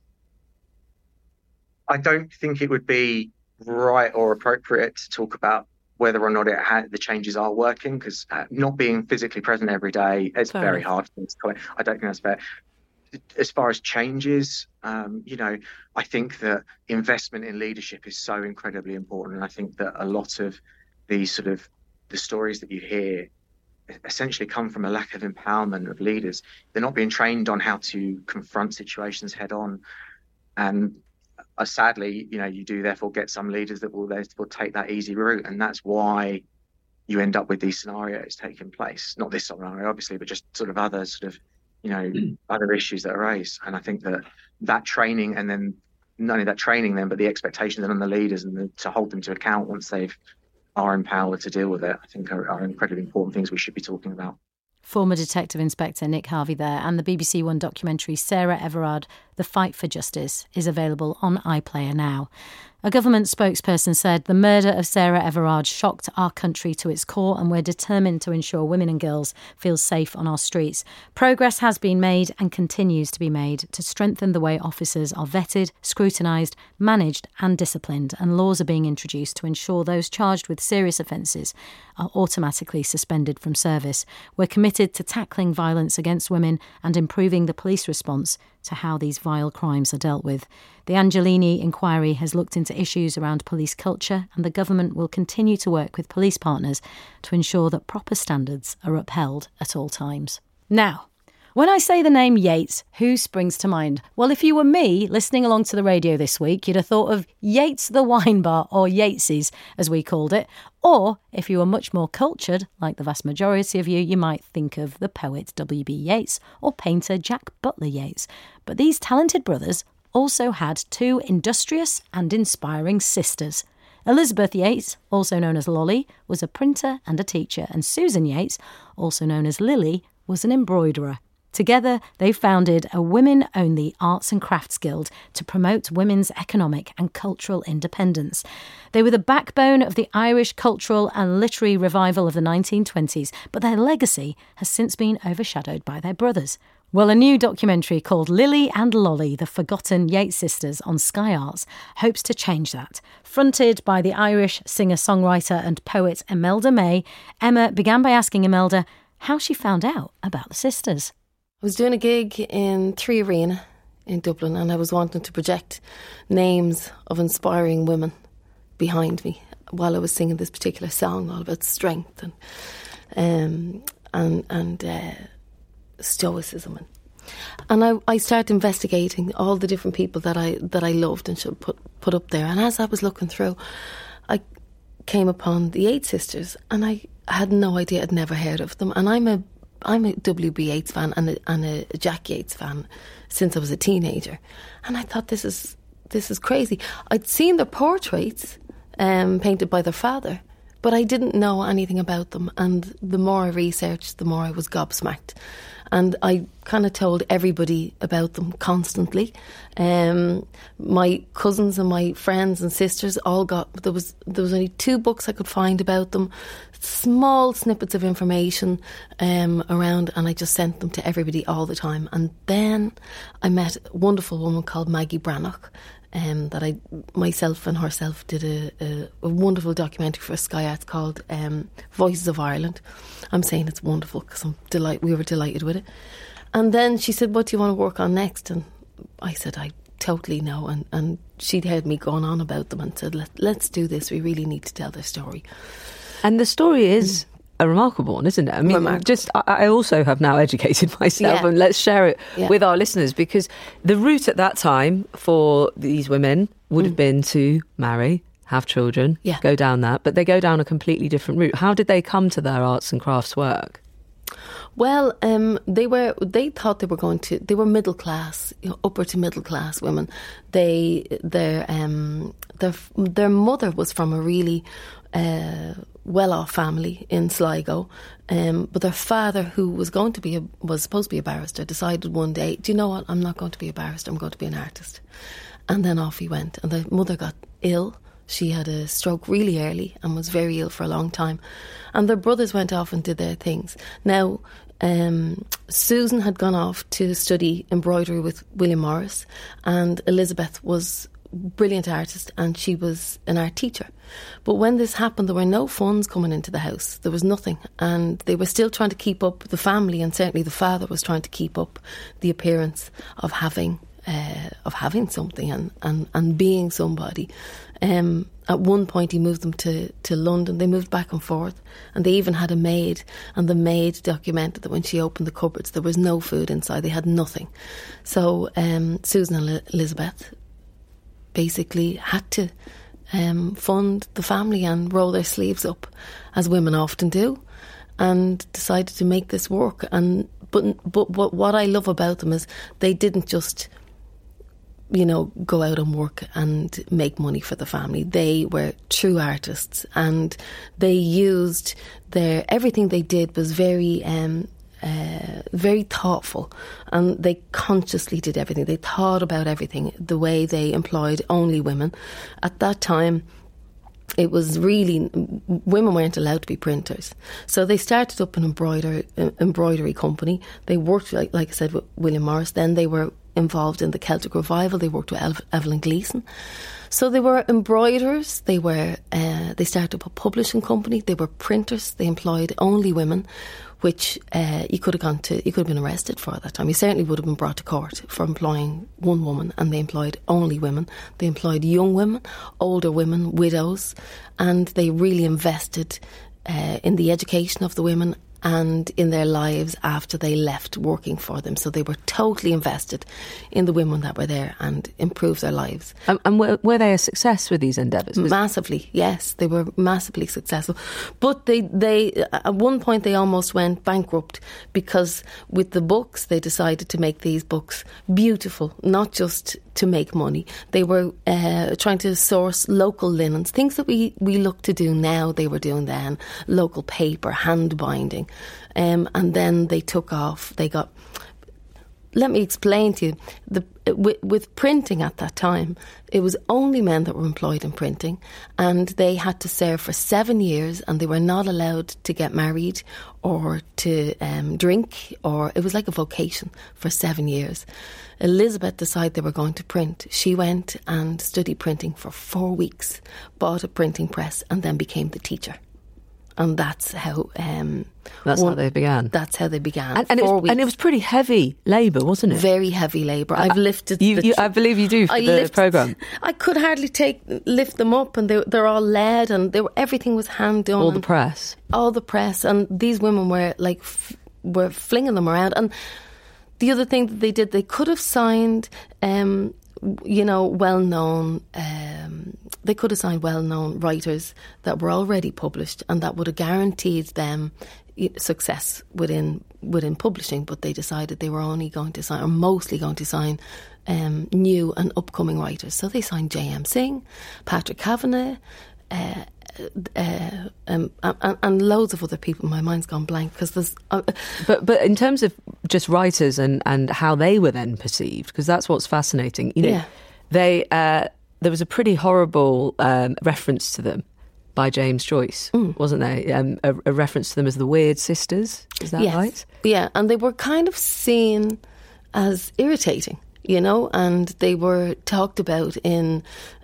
Speaker 11: I don't think it would be right or appropriate to talk about whether or not it had, the changes are working, because uh, not being physically present every day, it's fair. Very hard for me to comment. I don't think that's fair. As far as changes, um, you know, I think that investment in leadership is so incredibly important. And I think that a lot of these sort of the stories that you hear essentially come from a lack of empowerment of leaders. They're not being trained on how to confront situations head on. And Uh, sadly, you know, you do therefore get some leaders that will therefore take that easy route, and that's why you end up with these scenarios taking place. Not this scenario, obviously, but just sort of other sort of, you know, mm. other issues that arise. And I think that that training, and then not only that training, then, but the expectations on the leaders and the, to hold them to account once they've are empowered to deal with it, I think are, are incredibly important things we should be talking about.
Speaker 6: Former Detective Inspector Nick Harvey there, and the B B C One documentary Sarah Everard, The Fight for Justice is available on iPlayer now. A government spokesperson said the murder of Sarah Everard shocked our country to its core, and we're determined to ensure women and girls feel safe on our streets. Progress has been made and continues to be made to strengthen the way officers are vetted, scrutinised, managed and disciplined, and laws are being introduced to ensure those charged with serious offences are automatically suspended from service. We're committed to tackling violence against women and improving the police response to how these vile crimes are dealt with. The Angelini inquiry has looked into issues around police culture, and the government will continue to work with police partners to ensure that proper standards are upheld at all times. Now, when I say the name Yates, who springs to mind? Well, if you were me listening along to the radio this week, you'd have thought of Yates the Wine Bar, or Yatesy's as we called it. Or, if you were much more cultured, like the vast majority of you, you might think of the poet W B Yeats or painter Jack Butler Yeats. But these talented brothers also had two industrious and inspiring sisters. Elizabeth Yates, also known as Lolly, was a printer and a teacher, and Susan Yates, also known as Lily, was an embroiderer. Together, they founded a women-only arts and crafts guild to promote women's economic and cultural independence. They were the backbone of the Irish cultural and literary revival of the nineteen twenties, but their legacy has since been overshadowed by their brothers. Well, a new documentary called Lily and Lolly, The Forgotten Yates Sisters on Sky Arts hopes to change that. Fronted by the Irish singer-songwriter and poet Imelda May, Emma began by asking Imelda how she found out about the sisters.
Speaker 12: I was doing a gig in Three Arena in Dublin, and I was wanting to project names of inspiring women behind me while I was singing this particular song all about strength and um, and and uh, stoicism. And, and I, I started investigating all the different people that I that I loved and should put put up there. And as I was looking through, I came upon the Yates sisters, and I had no idea. I'd never heard of them. And I'm a I'm a W B Yeats fan and a, and a Jack Yates fan since I was a teenager, and I thought this is this is crazy. I'd seen their portraits um, painted by their father, but I didn't know anything about them. And the more I researched, the more I was gobsmacked. And I kind of told everybody about them constantly. Um, my cousins and my friends and sisters all got, there was there was only two books I could find about them, small snippets of information um, around, and I just sent them to everybody all the time. And then I met a wonderful woman called Maggie Brannock, um, that I myself and herself did a, a, a wonderful documentary for Sky Arts called um, Voices of Ireland. I'm saying it's wonderful because I'm delight. We were delighted with it. And then she said, "What do you want to work on next?" And I said, "I totally know." And, and she'd heard me going on about them and said, Let, let's do this. We really need to tell their story.
Speaker 8: And the story is a remarkable one, isn't it? I mean, remarkable. just I, I also have now educated myself, yeah. and let's share it yeah. with our listeners, because the route at that time for these women would mm. have been to marry, have children, yeah. go down that, but they go down a completely different route. How did they come to their arts and crafts work?
Speaker 12: Well, um, they were. They thought they were going to. They were middle class, you know, upper to middle class women. They, their, um, their, their mother was from a really uh, well-off family in Sligo, um, but their father, who was going to be a, was supposed to be a barrister, decided one day, "Do you know what? I'm not going to be a barrister. I'm going to be an artist." And then off he went. And the mother got ill. She had a stroke really early and was very ill for a long time. And their brothers went off and did their things. Now, um, Susan had gone off to study embroidery with William Morris, and Elizabeth was a brilliant artist and she was an art teacher. But when this happened, there were no funds coming into the house. There was nothing. And they were still trying to keep up the family, and certainly the father was trying to keep up the appearance of having Uh, of having something and, and, and being somebody. Um, at one point he moved them to, to London. They moved back and forth, and they even had a maid, and the maid documented that when she opened the cupboards there was no food inside. They had nothing. So um, Susan and Elizabeth basically had to um, fund the family and roll their sleeves up, as women often do, and decided to make this work. And but but what, what I love about them is they didn't just, you know, go out and work and make money for the family. They were true artists, and they used their, everything they did was very um, uh, very thoughtful, and they consciously did everything. They thought about everything, the way they employed only women. At that time, it was really, women weren't allowed to be printers. So they started up an embroidery, uh, embroidery company. They worked, like, like I said, with William Morris. Then they were involved in the Celtic Revival. They worked with Ev- Evelyn Gleeson. So they were embroiderers. They were. Uh, they started up a publishing company. They were printers. They employed only women, which uh, you could have gone to. You could have been arrested for at that time. You certainly would have been brought to court for employing one woman, and they employed only women. They employed young women, older women, widows, and they really invested uh, in the education of the women and in their lives after they left working for them. So they were totally invested in the women that were there and improved their lives.
Speaker 8: Um, and were, were they a success with these endeavours? Was
Speaker 12: massively, yes. They were massively successful. But they, they, at one point they almost went bankrupt because with the books, they decided to make these books beautiful, not just to make money. They were uh, trying to source local linens, things that we, we look to do now, they were doing then. Local paper, hand binding. Um, and then they took off. They got... Let me explain to you. The, with, with printing at that time, it was only men that were employed in printing, and they had to serve for seven years, and they were not allowed to get married or to um, drink, or it was like a vocation for seven years. Elizabeth decided they were going to print. She went and studied printing for four weeks, bought a printing press, and then became the teacher. And that's how... Um,
Speaker 8: that's one, how they began.
Speaker 12: That's how they began.
Speaker 8: And, and, it was, and it was pretty heavy labour, wasn't it?
Speaker 12: Very heavy labour. I've lifted...
Speaker 8: You,
Speaker 12: the,
Speaker 8: you, I believe you do for
Speaker 12: I
Speaker 8: the
Speaker 12: lifted,
Speaker 8: programme.
Speaker 12: I could hardly take lift them up, and they, they're all lead, and they were, everything was hand done.
Speaker 8: All the press.
Speaker 12: All the press. And these women were like f- were flinging them around. And the other thing that they did, they could have signed... Um, you know, well-known, um, they could have signed well-known writers that were already published, and that would have guaranteed them success within within publishing, but they decided they were only going to sign, or mostly going to sign, um, new and upcoming writers. So they signed J M Singh, Patrick Kavanagh, uh, Uh, um, and, and loads of other people. My mind's gone blank because there's. Uh,
Speaker 8: but but in terms of just writers and, and how they were then perceived, because that's what's fascinating. You know,
Speaker 12: yeah.
Speaker 8: they uh, there was a pretty horrible um, reference to them by James Joyce, mm. wasn't there? Um, a, a reference to them as the Weird Sisters. Is that
Speaker 12: yes.
Speaker 8: right?
Speaker 12: Yeah, and they were kind of seen as irritating, you know, and they were talked about in.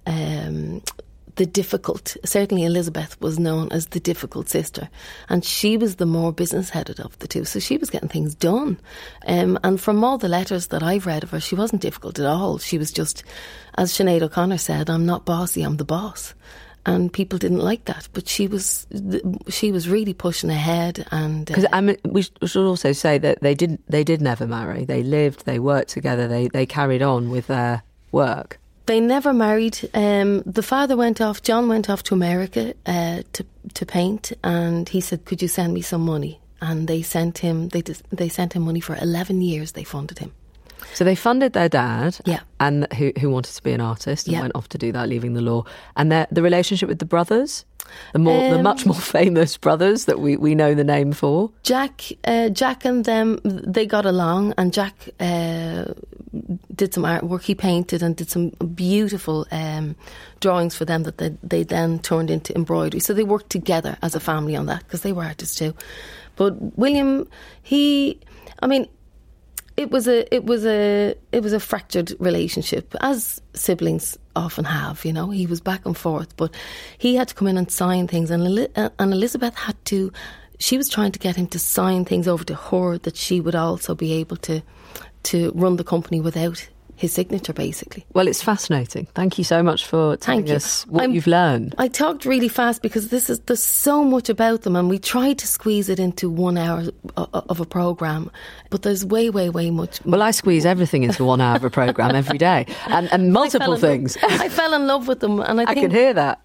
Speaker 12: Um, The difficult, certainly Elizabeth was known as the difficult sister, and she was the more business-headed of the two, so she was getting things done. Um, and from all the letters that I've read of her, she wasn't difficult at all. She was just, as Sinead O'Connor said, I'm not bossy, I'm the boss. And people didn't like that, but she was she was really pushing ahead. And
Speaker 8: because uh, I mean, we should also say that they didn't they did never marry. They lived, they worked together, they they carried on with their work.
Speaker 12: They never married. Um, the father went off, John went off to America uh, to to paint, and he said, could you send me some money? And they sent him, they they sent him money for eleven years, they funded him.
Speaker 8: So they funded their dad,
Speaker 12: yeah,
Speaker 8: and who who wanted to be an artist and
Speaker 12: yeah.
Speaker 8: went off to do that, leaving the law. And their, the relationship with the brothers, the more um, the much more famous brothers that we, we know the name for.
Speaker 12: Jack, uh, Jack and them, they got along, and Jack uh, did some artwork. He painted and did some beautiful um, drawings for them that they, they then turned into embroidery. So they worked together as a family on that because they were artists too. But William, he, I mean. It was a it was a it was a fractured relationship, as siblings often have. You know, he was back and forth, but he had to come in and sign things, and and Elizabeth had to. She was trying to get him to sign things over to her that she would also be able to to run the company without his signature, basically.
Speaker 8: Well, it's fascinating. Thank you so much for telling
Speaker 12: Thank
Speaker 8: us
Speaker 12: you.
Speaker 8: what
Speaker 12: I'm,
Speaker 8: you've learned.
Speaker 12: I talked really fast because this is there's so much about them, and we tried to squeeze it into one hour of a programme, but there's way, way, way much.
Speaker 8: Well, I squeeze everything into one hour of a programme every day, and, and multiple
Speaker 12: I
Speaker 8: things.
Speaker 12: Love, I fell in love with them, and I,
Speaker 8: I
Speaker 12: think
Speaker 8: can hear that.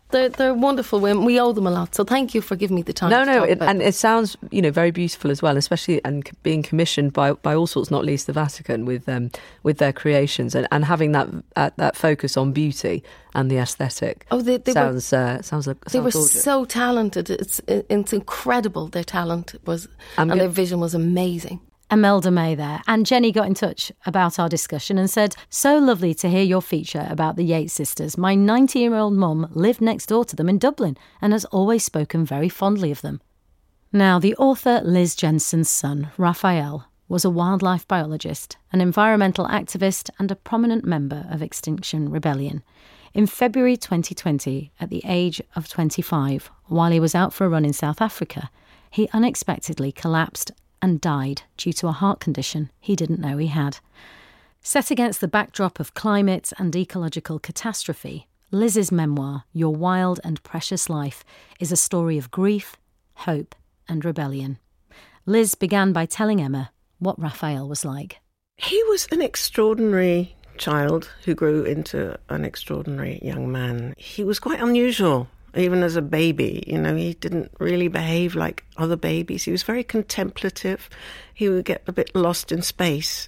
Speaker 12: They're, they're wonderful women. We owe them a lot. So thank you for giving me the time.
Speaker 8: No,
Speaker 12: to
Speaker 8: no,
Speaker 12: talk
Speaker 8: it,
Speaker 12: about
Speaker 8: and it sounds, you know, very beautiful as well, especially and c- being commissioned by by all sorts, not least the Vatican, with um, with their creations and, and having that uh, that focus on beauty and the aesthetic.
Speaker 12: Oh, they, they
Speaker 8: sounds
Speaker 12: were,
Speaker 8: uh, sounds like
Speaker 12: they
Speaker 8: sounds
Speaker 12: were
Speaker 8: gorgeous.
Speaker 12: so talented. It's it's incredible. Their talent was
Speaker 6: I'm
Speaker 12: and
Speaker 6: go-
Speaker 12: their vision was amazing.
Speaker 6: Imelda May there. And Jenny got in touch about our discussion and said, so lovely to hear your feature about the Yates sisters. My ninety-year-old mum lived next door to them in Dublin and has always spoken very fondly of them. Now, the author Liz Jensen's son, Raphael, was a wildlife biologist, an environmental activist and a prominent member of Extinction Rebellion. In February twenty twenty, at the age of twenty-five, while he was out for a run in South Africa, he unexpectedly collapsed and died due to a heart condition he didn't know he had. Set against the backdrop of climate and ecological catastrophe, Liz's memoir, Your Wild and Precious Life, is a story of grief, hope and rebellion. Liz began by telling Emma what Raphael was like.
Speaker 13: He was an extraordinary child who grew into an extraordinary young man. He was quite unusual. Even as a baby, you know, he didn't really behave like other babies. He was very contemplative. He would get a bit lost in space.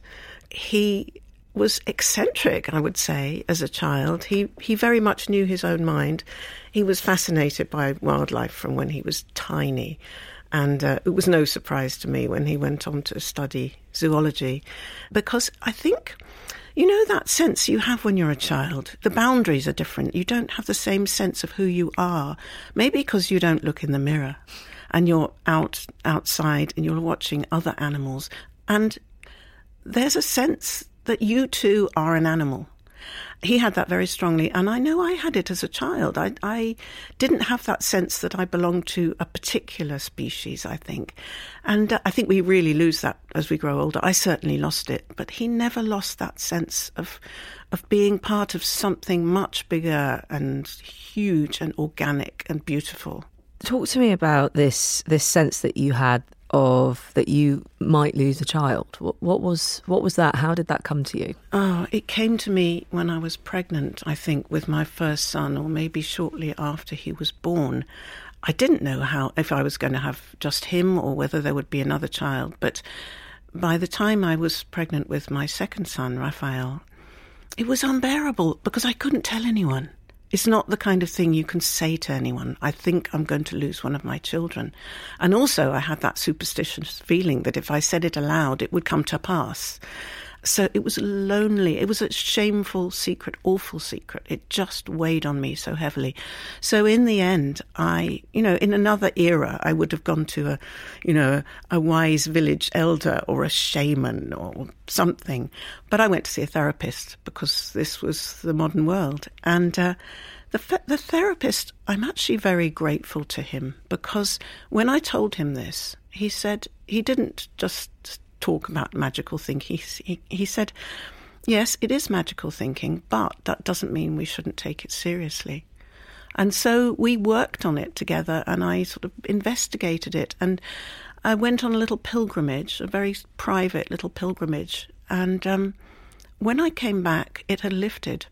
Speaker 13: He was eccentric, I would say, as a child. He he very much knew his own mind. He was fascinated by wildlife from when he was tiny. And uh, it was no surprise to me when he went on to study zoology, because I think, you know, that sense you have when you're a child, the boundaries are different. You don't have the same sense of who you are, maybe because you don't look in the mirror and you're out outside and you're watching other animals. And there's a sense that you too are an animal. He had that very strongly, and I know I had it as a child. I, I didn't have that sense that I belonged to a particular species, I think. And uh, I think we really lose that as we grow older. I certainly lost it, but he never lost that sense of of being part of something much bigger and huge and organic and beautiful.
Speaker 8: Talk to me about this this sense that you had of that you might lose a child. What, what was what was that? How did that come to you?
Speaker 13: Oh, it came to me when I was pregnant, I think, with my first son, or maybe shortly after he was born. I didn't know how if I was going to have just him or whether there would be another child. But by the time I was pregnant with my second son, Raphael, it was unbearable because I couldn't tell anyone. It's not the kind of thing you can say to anyone. I think I'm going to lose one of my children. And also I had that superstitious feeling that if I said it aloud, it would come to pass. So it was lonely. It was a shameful secret, awful secret. It just weighed on me so heavily. So in the end, I, you know, in another era, I would have gone to a, you know, a wise village elder or a shaman or something. But I went to see a therapist because this was the modern world. And uh, the the therapist, I'm actually very grateful to him because when I told him this, he said he didn't just talk about magical thinking. He, he, he said, yes, it is magical thinking, but that doesn't mean we shouldn't take it seriously. And so we worked on it together and I sort of investigated it. And I went on a little pilgrimage, a very private little pilgrimage. And um, when I came back, it had lifted.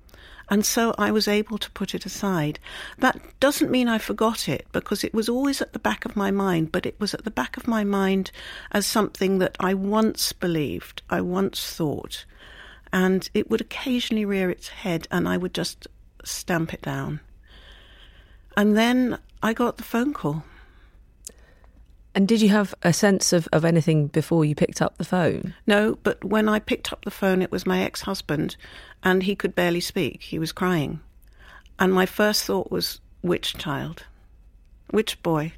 Speaker 13: And so I was able to put it aside. That doesn't mean I forgot it, because it was always at the back of my mind, but it was at the back of my mind as something that I once believed, I once thought. And it would occasionally rear its head, and I would just stamp it down. And then I got the phone call.
Speaker 8: And did you have a sense of, of anything before you picked up the phone?
Speaker 13: No, but when I picked up the phone, it was my ex-husband, and he could barely speak. He was crying. And my first thought was, which child? Which boy?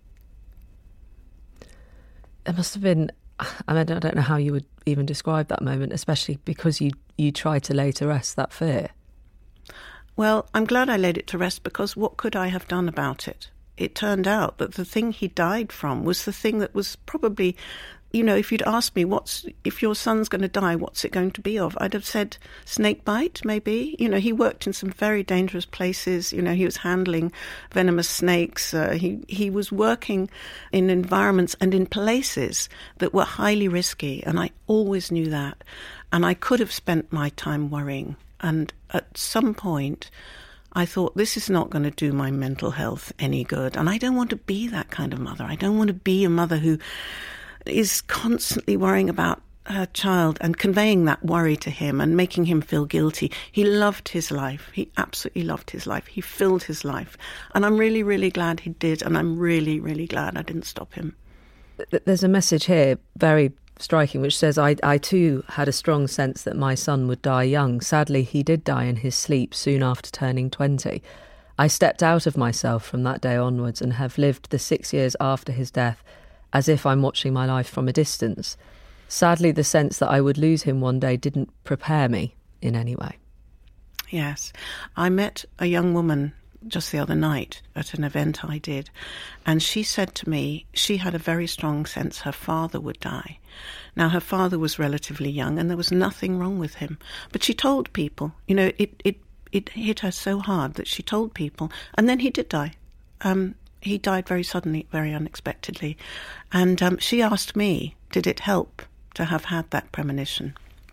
Speaker 8: It must have been, I mean, I don't know how you would even describe that moment, especially because you, you tried to lay to rest that fear.
Speaker 13: Well, I'm glad I laid it to rest, because what could I have done about it? It turned out that the thing he died from was the thing that was probably, you know, if you'd asked me, what's if your son's going to die, what's it going to be of? I'd have said snake bite, maybe. You know, he worked in some very dangerous places. You know, he was handling venomous snakes. Uh, he, he was working in environments and in places that were highly risky, and I always knew that. And I could have spent my time worrying. And at some point, I thought, this is not going to do my mental health any good. And I don't want to be that kind of mother. I don't want to be a mother who is constantly worrying about her child and conveying that worry to him and making him feel guilty. He loved his life. He absolutely loved his life. He filled his life. And I'm really, really glad he did. And I'm really, really glad I didn't stop him.
Speaker 8: There's a message here, very striking, which says, I, I too had a strong sense that my son would die young. Sadly, he did die in his sleep soon after turning twenty. I stepped out of myself from that day onwards and have lived the six years after his death as if I'm watching my life from a distance. Sadly, the sense that I would lose him one day didn't prepare me in any way.
Speaker 13: Yes. I met a young woman just the other night at an event I did, and she said to me she had a very strong sense her father would die. Now, her father was relatively young and there was nothing wrong with him, but she told people, you know, it, it, it hit her so hard that she told people, and then he did die. Um, he died very suddenly, very unexpectedly, and um, she asked me, did it help to have had that premonition?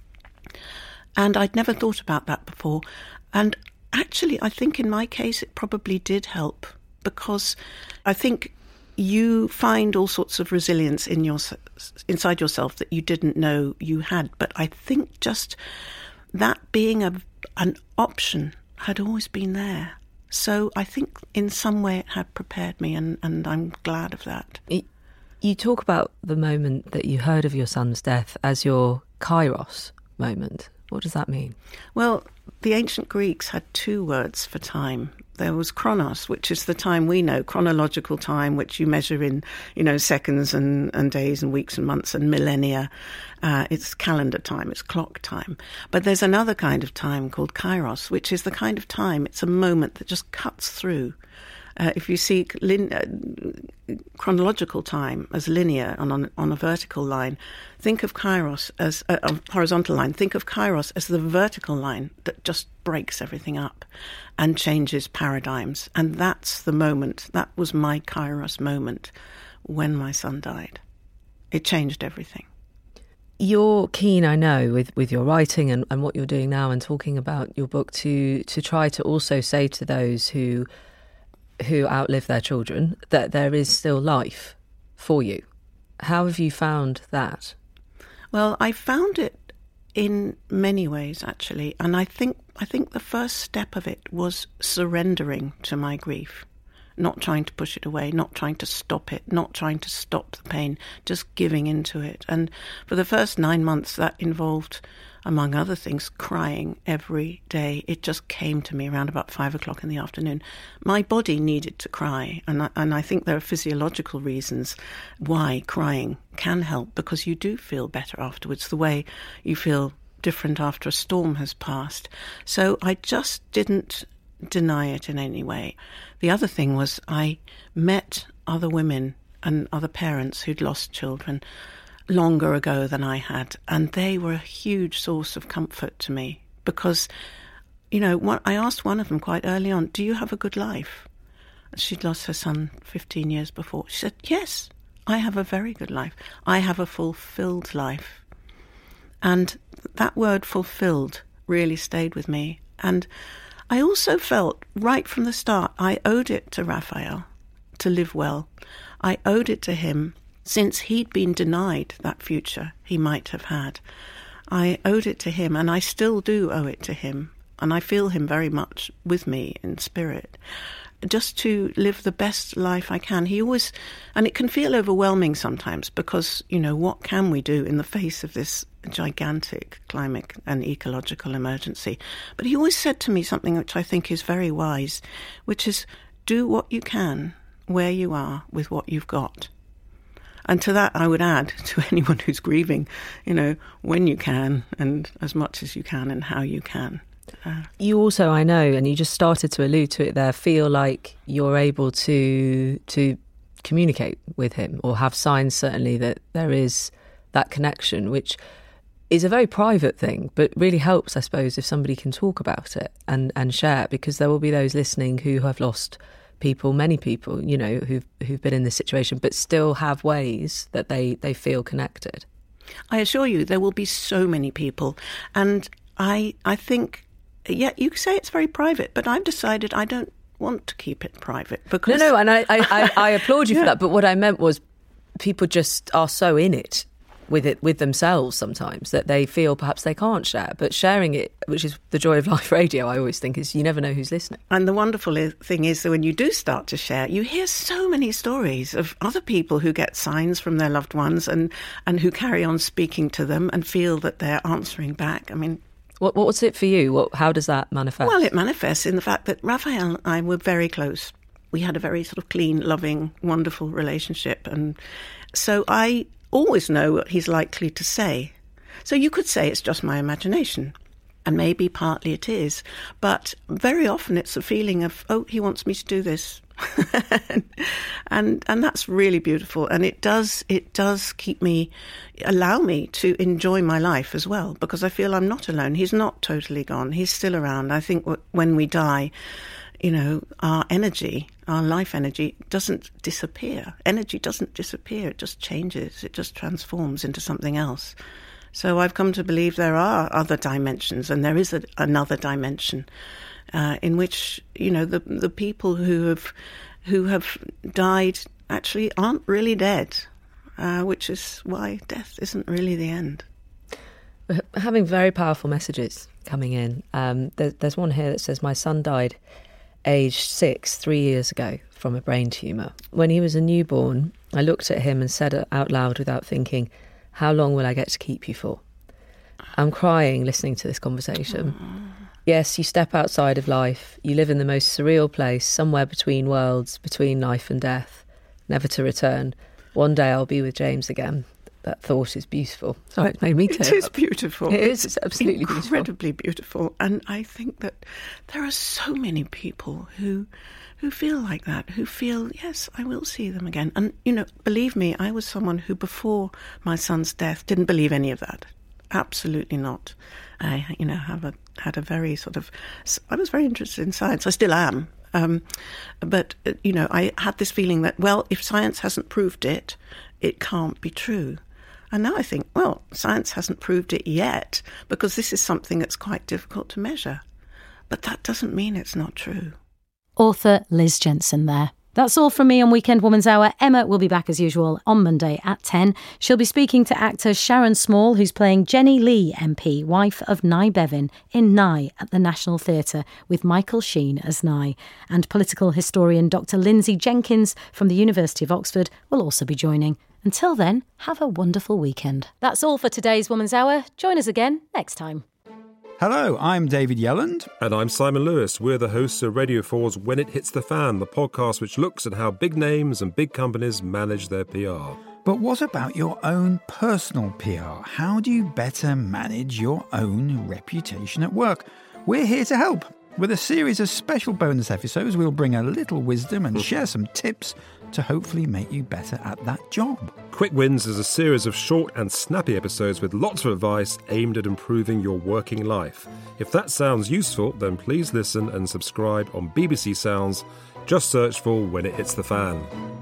Speaker 13: And I'd never thought about that before. And actually, I think in my case, it probably did help, because I think you find all sorts of resilience in your, inside yourself that you didn't know you had. But I think just that being a, an option had always been there. So I think in some way it had prepared me, and, and I'm glad of that.
Speaker 8: You talk about the moment that you heard of your son's death as your kairos moment. What does that mean?
Speaker 13: Well, the ancient Greeks had two words for time. There was chronos, which is the time we know, chronological time, which you measure in, you know, seconds and, and days and weeks and months and millennia. Uh, it's calendar time, it's clock time. But there's another kind of time called kairos, which is the kind of time, it's a moment that just cuts through. Uh, if you see lin- uh, chronological time as linear and on, on a vertical line, think of kairos as a, a horizontal line. Think of kairos as the vertical line that just breaks everything up and changes paradigms. And that's the moment, that was my kairos moment when my son died. It changed everything.
Speaker 8: You're keen, I know, with, with your writing and, and what you're doing now and talking about your book to to try to also say to those who who outlive their children that there is still life for you. How have you found that?
Speaker 13: Well, I found it in many ways, actually, and I think I think the first step of it was surrendering to my grief, not trying to push it away, not trying to stop it, not trying to stop the pain, just giving into it. And for the first nine months, that involved, among other things, crying every day. It just came to me around about five o'clock in the afternoon. My body needed to cry, and I, and I think there are physiological reasons why crying can help, because you do feel better afterwards, the way you feel different after a storm has passed. So I just didn't deny it in any way. The other thing was I met other women and other parents who'd lost children longer ago than I had, and they were a huge source of comfort to me, because, you know, what, I asked one of them quite early on, do you have a good life? She'd lost her son fifteen years before. She said, yes, I have a very good life. I have a fulfilled life. And that word fulfilled really stayed with me. And I also felt right from the start I owed it to Raphael to live well. I owed it to him, since he'd been denied that future he might have had. I owed it to him, and I still do owe it to him, and I feel him very much with me in spirit, just to live the best life I can. He always, and it can feel overwhelming sometimes, because, you know, what can we do in the face of this gigantic climate and ecological emergency? But he always said to me something which I think is very wise, which is, do what you can where you are with what you've got. And to that, I would add, to anyone who's grieving, you know, when you can and as much as you can and how you can. Uh,
Speaker 8: you also, I know, and you just started to allude to it there, feel like you're able to to communicate with him, or have signs, certainly, that there is that connection, which is a very private thing, but really helps, I suppose, if somebody can talk about it and, and share, because there will be those listening who have lost people, many people, you know, who've who've been in this situation, but still have ways that they, they feel connected.
Speaker 13: I assure you, there will be so many people, and I I think yeah, you say it's very private, but I've decided I don't want to keep it private because
Speaker 8: no, no, and I, I, I, I applaud you yeah. for that. But what I meant was, people just are so in it with it with themselves sometimes that they feel perhaps they can't share. But sharing it, which is the joy of live radio, I always think, is you never know who's listening.
Speaker 13: And the wonderful thing is that when you do start to share, you hear so many stories of other people who get signs from their loved ones and, and who carry on speaking to them and feel that they're answering back. I mean,
Speaker 8: What, what's it for you? What, how does that manifest?
Speaker 13: Well, it manifests in the fact that Raphael and I were very close. We had a very sort of clean, loving, wonderful relationship. And so I always know what he's likely to say. So you could say it's just my imagination. And maybe partly it is. But very often it's a feeling of, oh, he wants me to do this. and and that's really beautiful. And it does it does keep me, allow me to enjoy my life as well, because I feel I'm not alone. He's not totally gone. He's still around. I think when we die, you know, our energy, our life energy doesn't disappear. Energy doesn't disappear. It just changes. It just transforms into something else. So I've come to believe there are other dimensions, and there is a, another dimension uh, in which, you know, the the people who have who have died actually aren't really dead, uh, which is why death isn't really the end.
Speaker 8: We're having very powerful messages coming in. Um, there, there's one here that says, my son died aged six, three years ago from a brain tumour. When he was a newborn, I looked at him and said out loud without thinking, how long will I get to keep you for? I'm crying listening to this conversation. Aww. Yes, you step outside of life. You live in the most surreal place, somewhere between worlds, between life and death, never to return. One day I'll be with James again. That thought is beautiful. Sorry, it made me tear
Speaker 13: It is
Speaker 8: up.
Speaker 13: beautiful.
Speaker 8: It is. It's absolutely
Speaker 13: incredibly
Speaker 8: beautiful.
Speaker 13: beautiful. And I think that there are so many people who who feel like that, who feel, yes, I will see them again. And, you know, believe me, I was someone who before my son's death didn't believe any of that. Absolutely not. I, you know, have a had a very sort of, I was very interested in science. I still am. Um, but, you know, I had this feeling that, well, if science hasn't proved it, it can't be true. And now I think, well, science hasn't proved it yet, because this is something that's quite difficult to measure. But that doesn't mean it's not true.
Speaker 6: Author Liz Jensen there. That's all from me on Weekend Woman's Hour. Emma will be back as usual on Monday at ten. She'll be speaking to actor Sharon Small, who's playing Jenny Lee M P, wife of Nye Bevan, in Nye at the National Theatre, with Michael Sheen as Nye. And political historian Doctor Lindsay Jenkins from the University of Oxford will also be joining. Until then, have a wonderful weekend. That's all for today's Woman's Hour. Join us again next time.
Speaker 14: Hello, I'm David Yelland.
Speaker 15: And I'm Simon Lewis. We're the hosts of Radio four's When It Hits the Fan, the podcast which looks at how big names and big companies manage their P R.
Speaker 14: But what about your own personal P R? How do you better manage your own reputation at work? We're here to help. With a series of special bonus episodes, we'll bring a little wisdom and share some tips to hopefully make you better at that job.
Speaker 15: Quick Wins is a series of short and snappy episodes with lots of advice aimed at improving your working life. If that sounds useful, then please listen and subscribe on B B C Sounds. Just search for When It Hits the Fan.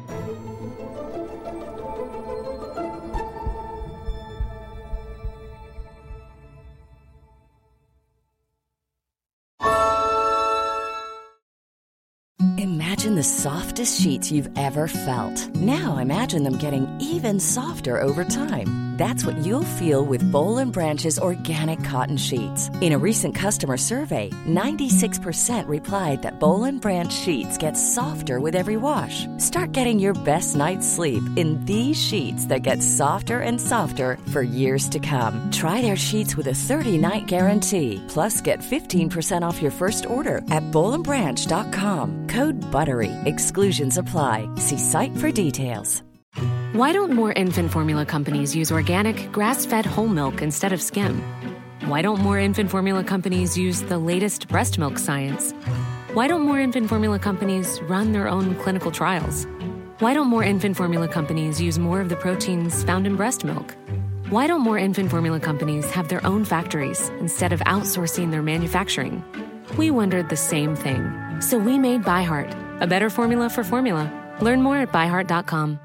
Speaker 16: Imagine the softest sheets you've ever felt. Now imagine them getting even softer over time. That's what you'll feel with Boll and Branch's organic cotton sheets. In a recent customer survey, ninety-six percent replied that Boll and Branch sheets get softer with every wash. Start getting your best night's sleep in these sheets that get softer and softer for years to come. Try their sheets with a thirty-night guarantee. Plus, get fifteen percent off your first order at boll and branch dot com. Code BUTTERY. Exclusions apply. See site for details.
Speaker 3: Why don't more infant formula companies use organic, grass-fed whole milk instead of skim? Why don't more infant formula companies use the latest breast milk science? Why don't more infant formula companies run their own clinical trials? Why don't more infant formula companies use more of the proteins found in breast milk? Why don't more infant formula companies have their own factories instead of outsourcing their manufacturing? We wondered the same thing. So we made ByHeart, a better formula for formula. Learn more at by heart dot com.